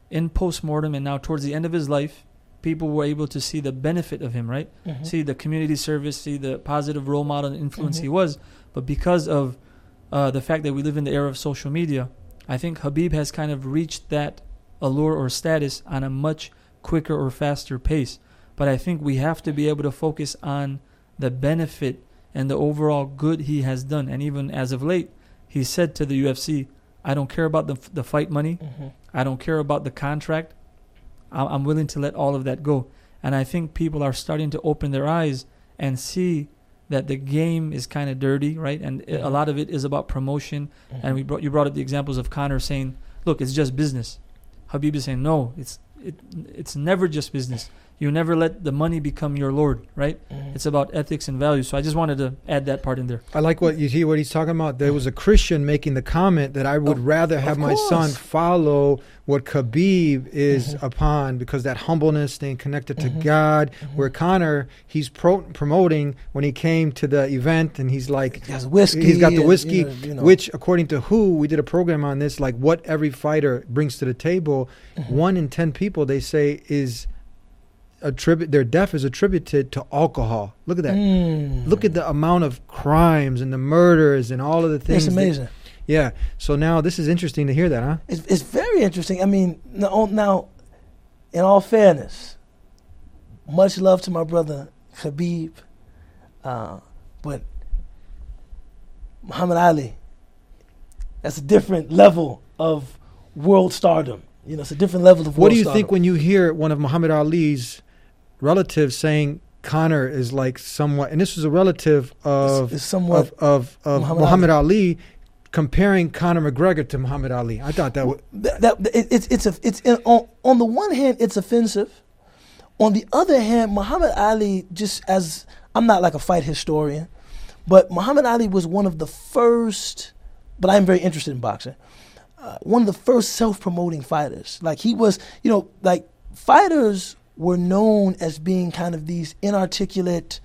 in postmortem and now towards the end of his life, people were able to see the benefit of him, right? See the community service, see the positive role model and influence he was. But because of the fact that we live in the era of social media, I think Khabib has kind of reached that allure or status on a much quicker or faster pace. But I think we have to be able to focus on the benefit and the overall good he has done. And even as of late, he said to the UFC, I don't care about the fight money. I don't care about the contract. I'm willing to let all of that go. And I think people are starting to open their eyes and see that the game is kind of dirty, right? And a lot of it is about promotion. And you brought up the examples of Conor saying, look, it's just business. Khabib is saying, no, it's never just business. You never let the money become your lord, right? It's about ethics and values. So I just wanted to add that part in there. I like what you hear what he's talking about. There was a Christian making the comment that I would rather have my son follow what Khabib is upon, because that humbleness, staying connected to God, where Conor, he's promoting when he came to the event, and he's like, he has whiskey, he's got the whiskey, you know. which according to WHO, we did a program on this, like what every fighter brings to the table. 1 in 10 people, they say, is their death is attributed to alcohol. Look at that. Look at the amount of crimes and the murders and all of the things. It's amazing. Yeah. So now this is interesting to hear that, huh? It's very interesting. I mean, now, in all fairness, much love to my brother Khabib, but Muhammad Ali, that's a different level of world stardom. You know, it's a different level of world What do you stardom. think when you hear one of Muhammad Ali's relatives saying Conor is like somewhat, and this was a relative of It's somewhat of Muhammad Ali, comparing Conor McGregor to Muhammad Ali? I thought that was on the one hand, it's offensive. On the other hand, Muhammad Ali, just as I'm not like a fight historian, but Muhammad Ali was one of the first. But I'm very interested in boxing. One of the first self-promoting fighters. Like he was, you know, like fighters were known as being kind of these inarticulate,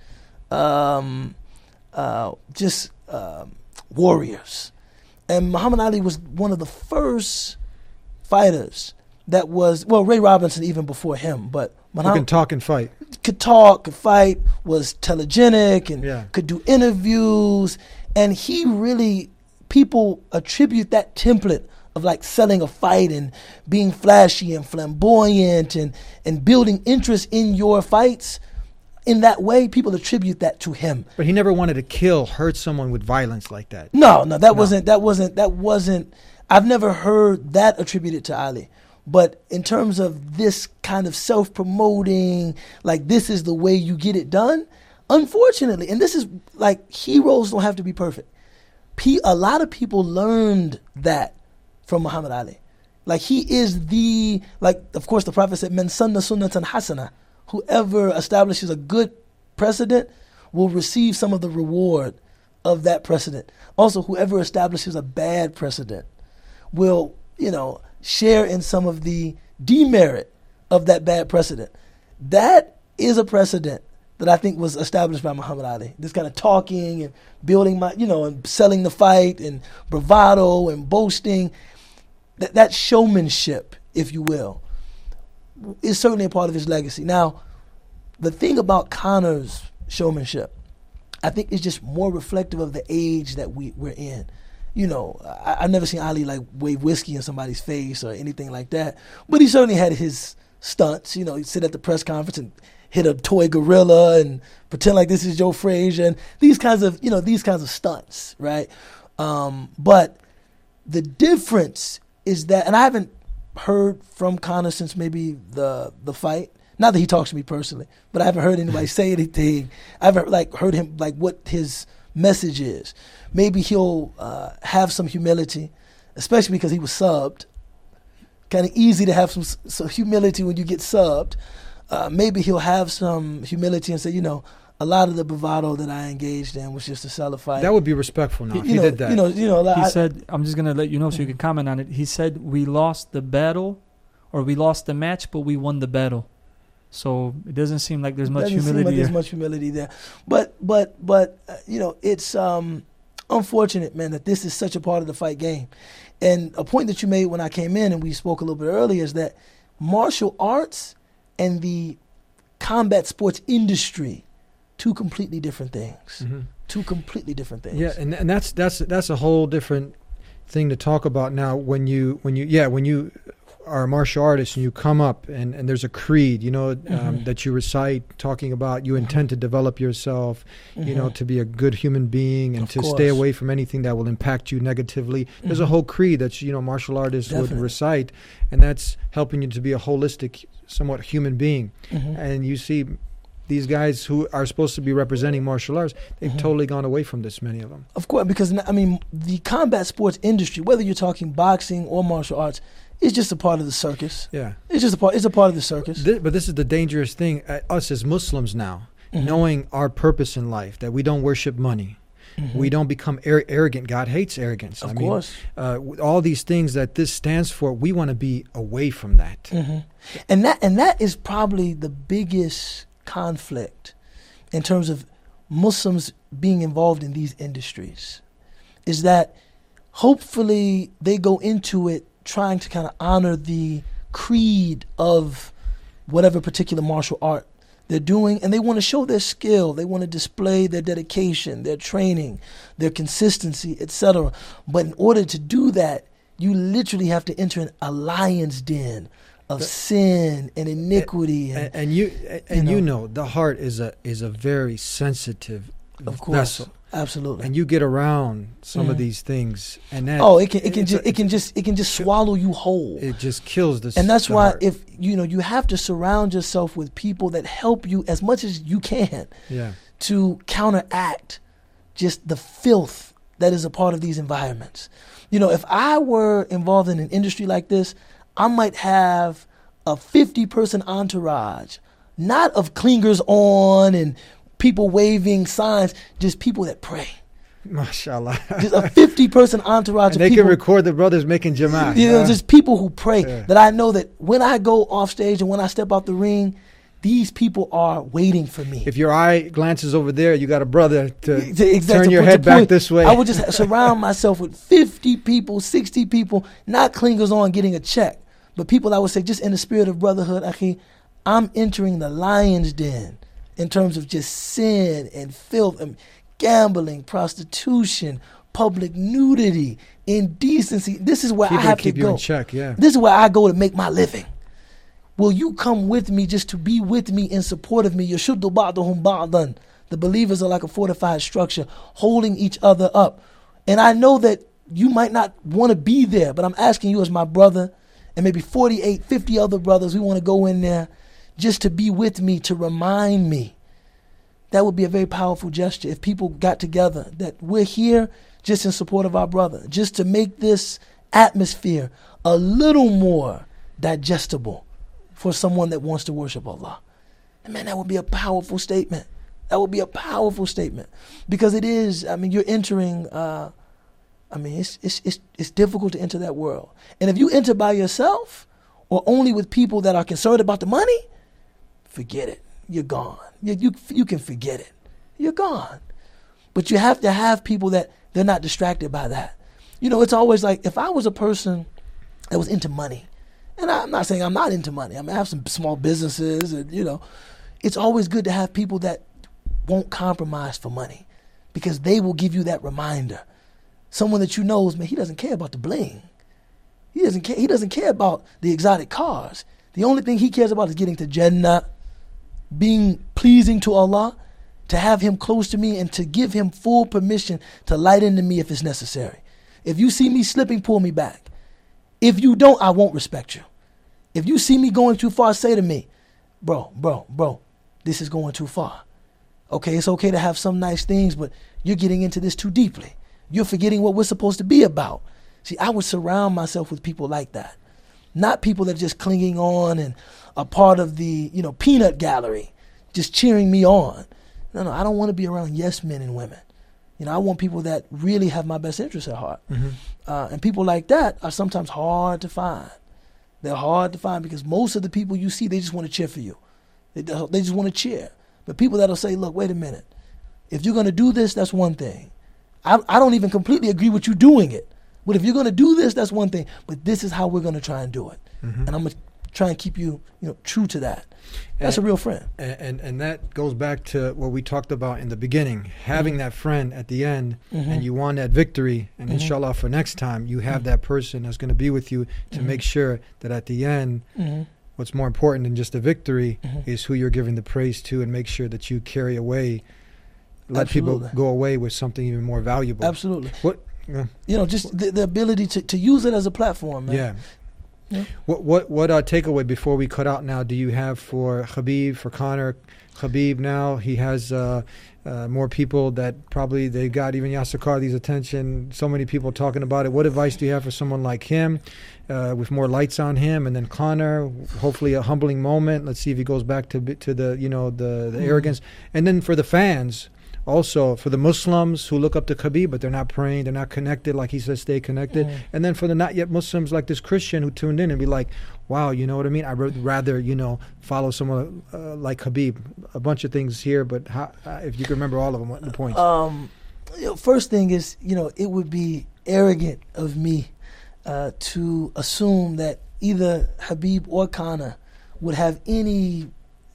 warriors. And Muhammad Ali was one of the first fighters that was, well, Ray Robinson even before him, but who can talk and fight. Could talk, could fight, was telegenic, and could do interviews. And he really, people attribute that template of like selling a fight and being flashy and flamboyant and building interest in your fights. In that way, people attribute that to him. But he never wanted to hurt someone with violence like that. No, that wasn't. I've never heard that attributed to Ali. But in terms of this kind of self-promoting, like this is the way you get it done, unfortunately, and this is like heroes don't have to be perfect. A lot of people learned that from Muhammad Ali. Like he is of course the Prophet said, "Man sanna sunnatan hasana." Whoever establishes a good precedent will receive some of the reward of that precedent. Also, whoever establishes a bad precedent will, share in some of the demerit of that bad precedent. That is a precedent that I think was established by Muhammad Ali. This kind of talking and building and selling the fight and bravado and boasting. That showmanship, if you will, is certainly a part of his legacy. Now, the thing about Conor's showmanship, I think, is just more reflective of the age that we're in. I've never seen Ali like wave whiskey in somebody's face or anything like that, but he certainly had his stunts. He'd sit at the press conference and hit a toy gorilla and pretend like this is Joe Frazier and these kinds of stunts, right? But the difference is that, and I haven't heard from Conor since maybe the fight. Not that he talks to me personally, but I haven't heard anybody say anything. I haven't heard him what his message is. Maybe he'll have some humility, especially because he was subbed. Kind of easy to have some humility when you get subbed. Maybe he'll have some humility and say, a lot of the bravado that I engaged in was just to sell a fight. That would be respectful now if he did that. He said, I'm just going to let you know so you can comment on it. He said, we lost the battle, or we lost the match, but we won the battle. So it doesn't seem like there's much humility there. There's much humility there. But it's unfortunate, man, that this is such a part of the fight game. And a point that you made when I came in and we spoke a little bit earlier is that martial arts and the combat sports industry, two completely different things. Mm-hmm. Two completely different things. Yeah, and that's a whole different thing to talk about now. When you are a martial artist and you come up and there's a creed, that you recite, talking about you intend to develop yourself, to be a good human being and Of to course. stay away from anything that will impact you negatively. There's a whole creed that martial artists would Definitely. recite, and that's helping you to be a holistic, somewhat human being. And you see these guys who are supposed to be representing martial arts, they've totally gone away from this, many of them. Of course, because, I mean, the combat sports industry, whether you're talking boxing or martial arts, is just a part of the circus. Yeah. It's just a part. It's a part of the circus. But this is the dangerous thing, us as Muslims now, knowing our purpose in life, that we don't worship money. We don't become arrogant. God hates arrogance. Of course. All these things that this stands for, we want to be away from that. And that is probably the biggest conflict in terms of Muslims being involved in these industries, is that hopefully they go into it trying to kind of honor the creed of whatever particular martial art they're doing, and they want to show their skill, they want to display their dedication, their training, their consistency, etc. But in order to do that, you literally have to enter a lion's den of sin and iniquity, and you know the heart is a very sensitive of course vessel. Absolutely. And you get around some of these things, and that it can just swallow you whole. It just kills the. And that's the why heart. if you have to surround yourself with people that help you as much as you can. Yeah. To counteract just the filth that is a part of these environments. If I were involved in an industry like this, I might have a 50-person entourage, not of clingers on and people waving signs, just people that pray. Mashallah. Just a 50-person entourage and of they people. can record the brothers making jama'ah. Just people who pray. Yeah. That I know that when I go off stage and when I step out the ring, these people are waiting for me. If your eye glances over there, you got a brother to Exactly, turn your to head back this way. I would just surround myself with 50 people, 60 people, not clingers on getting a check, but people I would say just in the spirit of brotherhood, akhi, I'm entering the lion's den in terms of just sin and filth and gambling, prostitution, public nudity, indecency. This is where I have to keep you go. in check, yeah. This is where I go to make my living. Will you come with me just to be with me in support of me? Yashuddu ba'duhum ba'dan. The believers are like a fortified structure, holding each other up. And I know that you might not want to be there, but I'm asking you as my brother and maybe 48, 50 other brothers, we want to go in there just to be with me, to remind me. That would be a very powerful gesture if people got together, that we're here just in support of our brother, just to make this atmosphere a little more digestible for someone that wants to worship Allah. And man, that would be a powerful statement. That would be a powerful statement. Because it is, you're entering, it's difficult to enter that world. And if you enter by yourself or only with people that are concerned about the money, forget it. You're gone. You can forget it. You're gone. But you have to have people that they're not distracted by that. It's always like, if I was a person that was into money, and I'm not saying I'm not into money. I have some small businesses, and it's always good to have people that won't compromise for money, because they will give you that reminder. Someone that knows, man, he doesn't care about the bling. He doesn't care about the exotic cars. The only thing he cares about is getting to Jannah, being pleasing to Allah, to have him close to me, and to give him full permission to light into me if it's necessary. If you see me slipping, pull me back. If you don't, I won't respect you. If you see me going too far, say to me, bro, this is going too far. Okay, it's okay to have some nice things, but you're getting into this too deeply. You're forgetting what we're supposed to be about. See, I would surround myself with people like that. Not people that are just clinging on and a part of the, peanut gallery, just cheering me on. No, I don't want to be around yes men and women. I want people that really have my best interests at heart. And people like that are sometimes hard to find. They're hard to find because most of the people you see, they just want to cheer for you. They just want to cheer. But people that'll say, look, wait a minute. If you're going to do this, that's one thing. I don't even completely agree with you doing it. But if you're going to do this, that's one thing. But this is how we're going to try and do it. And I'm going to try and keep you, true to that. That's a real friend. And that goes back to what we talked about in the beginning, having that friend at the end, and you want that victory, and inshallah for next time, you have that person that's going to be with you to make sure that at the end, what's more important than just the victory is who you're giving the praise to, and make sure that you carry away, let people go away with something even more valuable. Absolutely. What? Just the ability to use it as a platform, man. Yeah. What takeaway before we cut out now do you have for Khabib, for Conor? Khabib now, he has more people that probably they got even Yasser Qadhi's attention. So many people talking about it. What advice do you have for someone like him with more lights on him? And then Conor, hopefully a humbling moment. Let's see if he goes back to the the arrogance. And then for the fans, also for the Muslims who look up to Khabib, but they're not praying, they're not connected, like he says, stay connected. And then for the not yet Muslims like this Christian who tuned in and be like, wow, you know what I mean? I would rather, follow someone like Khabib. A bunch of things here, but if you can remember all of them, what are the points? First thing is, it would be arrogant of me to assume that either Khabib or Conor would have any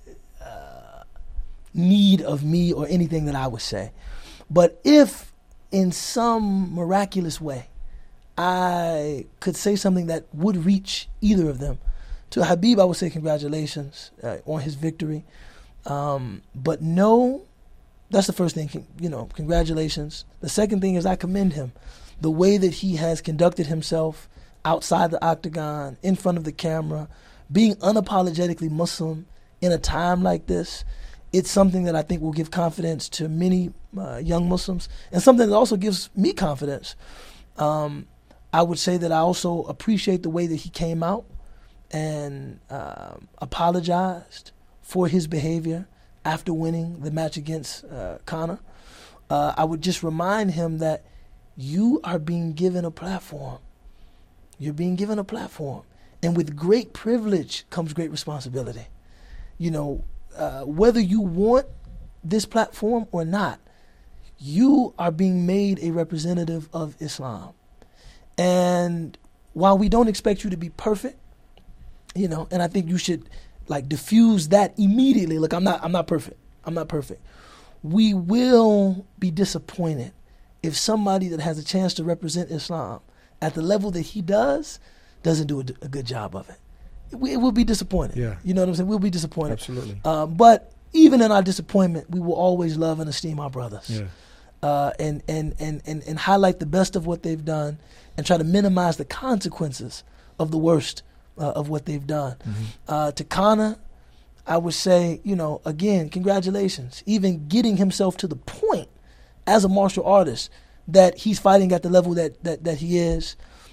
need of me or anything that I would say. But if in some miraculous way I could say something that would reach either of them, to Khabib I would say congratulations on his victory. But no, that's the first thing, congratulations. The second thing is I commend him. The way that he has conducted himself outside the octagon, in front of the camera, being unapologetically Muslim in a time like this, it's something that I think will give confidence to many young Muslims, and something that also gives me confidence. I would say that I also appreciate the way that he came out and apologized for his behavior after winning the match against Conor. I would just remind him that you are being given a platform. You're being given a platform. And with great privilege comes great responsibility. Whether you want this platform or not, you are being made a representative of Islam. And while we don't expect you to be perfect, and I think you should diffuse that immediately. Look, I'm not perfect. I'm not perfect. We will be disappointed if somebody that has a chance to represent Islam at the level that he doesn't do a good job of it. It will be disappointed. Yeah. You know what I'm saying? We'll be disappointed. Absolutely. But even in our disappointment, we will always love and esteem our brothers. Yeah. And highlight the best of what they've done and try to minimize the consequences of the worst of what they've done. To Conor, I would say, again, congratulations. Even getting himself to the point as a martial artist that he's fighting at the level that he is.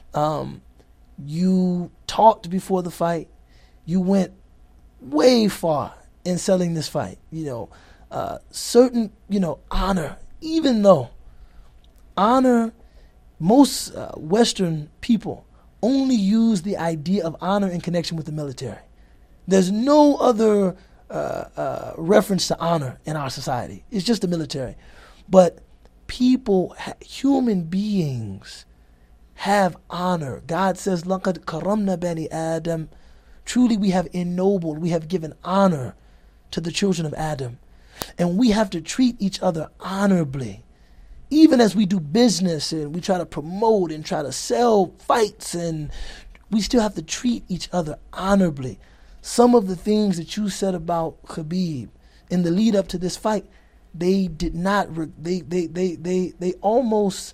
You talked before the fight. You went way far in selling this fight. Certain, honor, even though honor, most Western people only use the idea of honor in connection with the military. There's no other reference to honor in our society. It's just the military. But people, human beings, have honor. God says, لَقَدْ كَرَمْنَا بَنِي Adam. Truly we have ennobled, we have given honor to the children of Adam. And we have to treat each other honorably. Even as we do business and we try to promote and try to sell fights, and we still have to treat each other honorably. Some of the things that you said about Khabib in the lead up to this fight, they did not, they almost,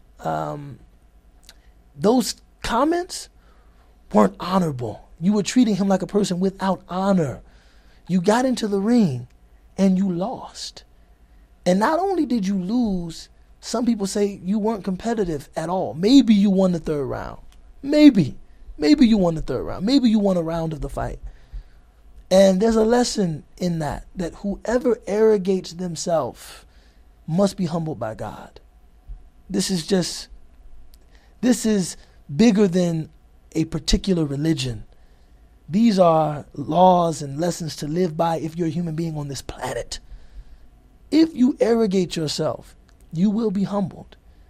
those comments weren't honorable. You were treating him like a person without honor. You got into the ring and you lost. And not only did you lose, some people say you weren't competitive at all. Maybe you won the third round. Maybe you won the third round. Maybe you won a round of the fight. And there's a lesson in that whoever arrogates themselves must be humbled by God. This is bigger than a particular religion. These are laws and lessons to live by if you're a human being on this planet. If you arrogate yourself, you will be humbled.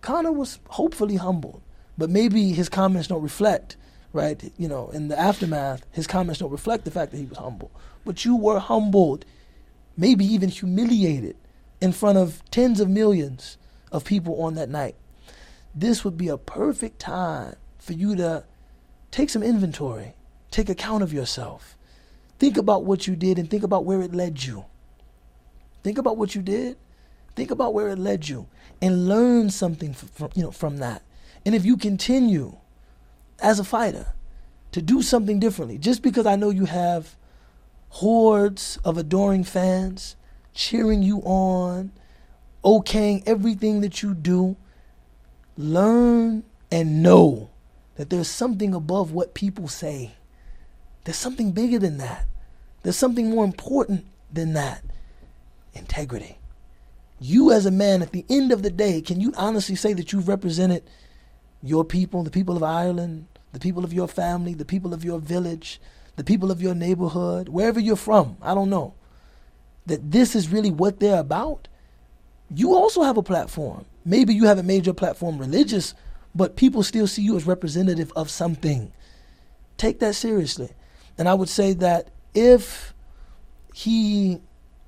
Conor was hopefully humbled, but maybe his comments don't reflect, right? You know, in the aftermath, his comments don't reflect the fact that he was humble. But you were humbled, maybe even humiliated in front of tens of millions of people on that night. This would be a perfect time for you to take some inventory, take account of yourself. Think about what you did and think about where it led you. Think about what you did. Think about where it led you and learn something from that. And if you continue as a fighter to do something differently, just because I know you have hordes of adoring fans cheering you on, okaying everything that you do, learn and know that there's something above what people say. There's something bigger than that. There's something more important than that. Integrity. You as a man, at the end of the day, can you honestly say that you've represented your people, the people of Ireland, the people of your family, the people of your village, the people of your neighborhood, wherever you're from, I don't know, that this is really what they're about? You also have a platform. Maybe you haven't made your platform religious, but people still see you as representative of something. Take that seriously. And I would say that if he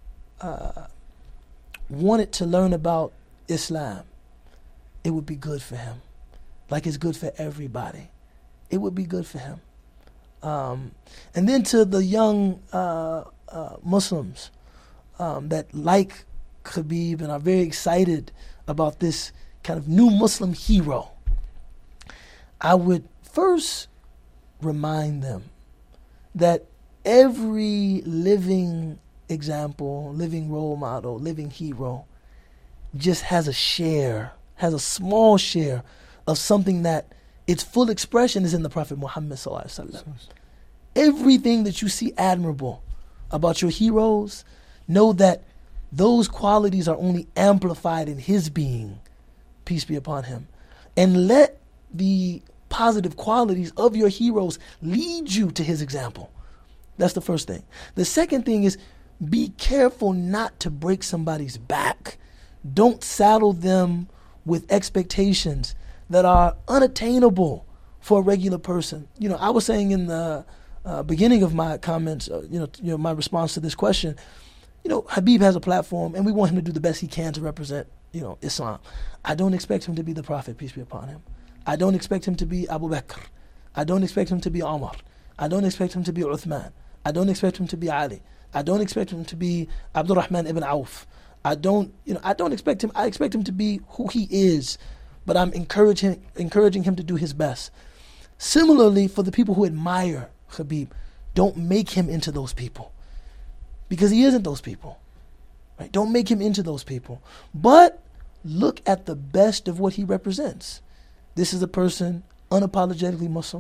wanted to learn about Islam, it would be good for him. Like it's good for everybody. It would be good for him. And then to the young Muslims that like Khabib and are very excited about this kind of new Muslim hero, I would first remind them that every living example, living role model, living hero just has a share, has a small share of something that its full expression is in the Prophet Muhammad sallallahu alaihi wasallam. Everything that you see admirable about your heroes, know that those qualities are only amplified in his being, peace be upon him. And let the positive qualities of your heroes lead you to his example. That's the first thing. The second thing is be careful not to break somebody's back. Don't saddle them with expectations that are unattainable for a regular person. You know, I was saying in the beginning of my comments, my response to this question, Khabib has a platform and we want him to do the best he can to represent, Islam. I don't expect him to be the Prophet, peace be upon him. I don't expect him to be Abu Bakr. I don't expect him to be Umar. I don't expect him to be Uthman. I don't expect him to be Ali. I don't expect him to be Abdurrahman ibn Auf. I don't expect him. I expect him to be who he is, but I'm encouraging him to do his best. Similarly, for the people who admire Khabib, don't make him into those people, because he isn't those people. Right? Don't make him into those people. But look at the best of what he represents. This is a person unapologetically Muslim,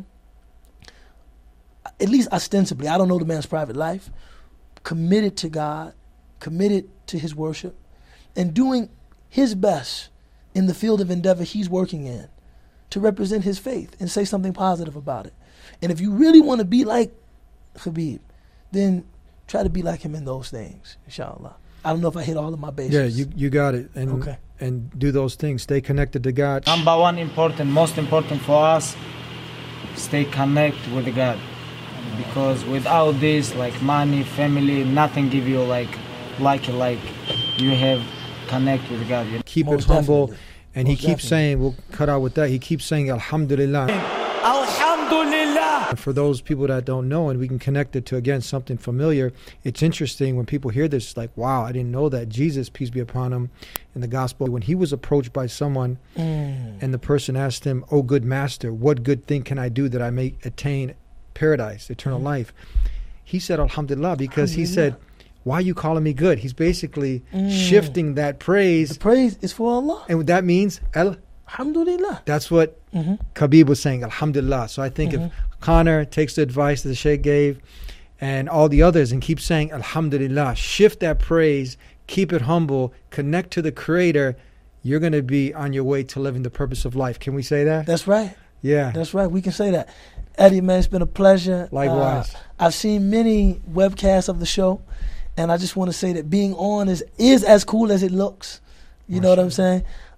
at least ostensibly. I don't know the man's private life. Committed to God, committed to his worship, and doing his best in the field of endeavor he's working in to represent his faith and say something positive about it. And if you really want to be like Khabib, then try to be like him in those things, inshallah. I don't know if I hit all of my bases. Yeah, you got it. And, okay. And do those things. Stay connected to God. Number one most important for us, stay connected with God. Because without this, like money, family, nothing give you like you have connect with God. Keep it humble. And he keeps saying, we'll cut out with that, he keeps saying, Alhamdulillah. Alhamdulillah. For those people that don't know, and we can connect it to, again, something familiar, it's interesting when people hear this, it's like, wow, I didn't know that. Jesus, peace be upon him, in the gospel, when he was approached by someone and the person asked him, oh, good master, what good thing can I do that I may attain paradise, eternal life? He said, Alhamdulillah, because he said, why are you calling me good? He's basically shifting that praise. The praise is for Allah. And that means Alhamdulillah. That's what Khabib was saying, Alhamdulillah. So I think if Conor takes the advice that the Sheikh gave and all the others and keep saying Alhamdulillah, shift that praise, keep it humble, connect to the Creator, you're going to be on your way to living the purpose of life. Can we say that? That's right. Yeah. That's right. We can say that. Eddie, man, it's been a pleasure. Likewise. I've seen many webcasts of the show, and I just want to say that being on is as cool as it looks. You know what I'm saying?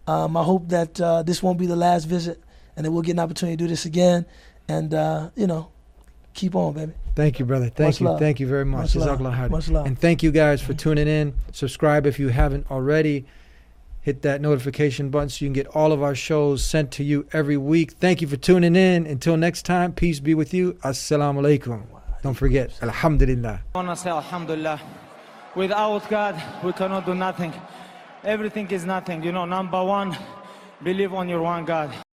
I hope that this won't be the last visit, and that we'll get an opportunity to do this again. And keep on, baby. Thank you, brother. Thank you. Thank you very much. Much love. And thank you guys for tuning in. Subscribe if you haven't already. Hit that notification button so you can get all of our shows sent to you every week. Thank you for tuning in. Until next time, peace be with you. Assalamu alaikum. Don't forget, Alhamdulillah. I want to say Alhamdulillah. Without God, we cannot do nothing. Everything is nothing. Number one, believe on your one God.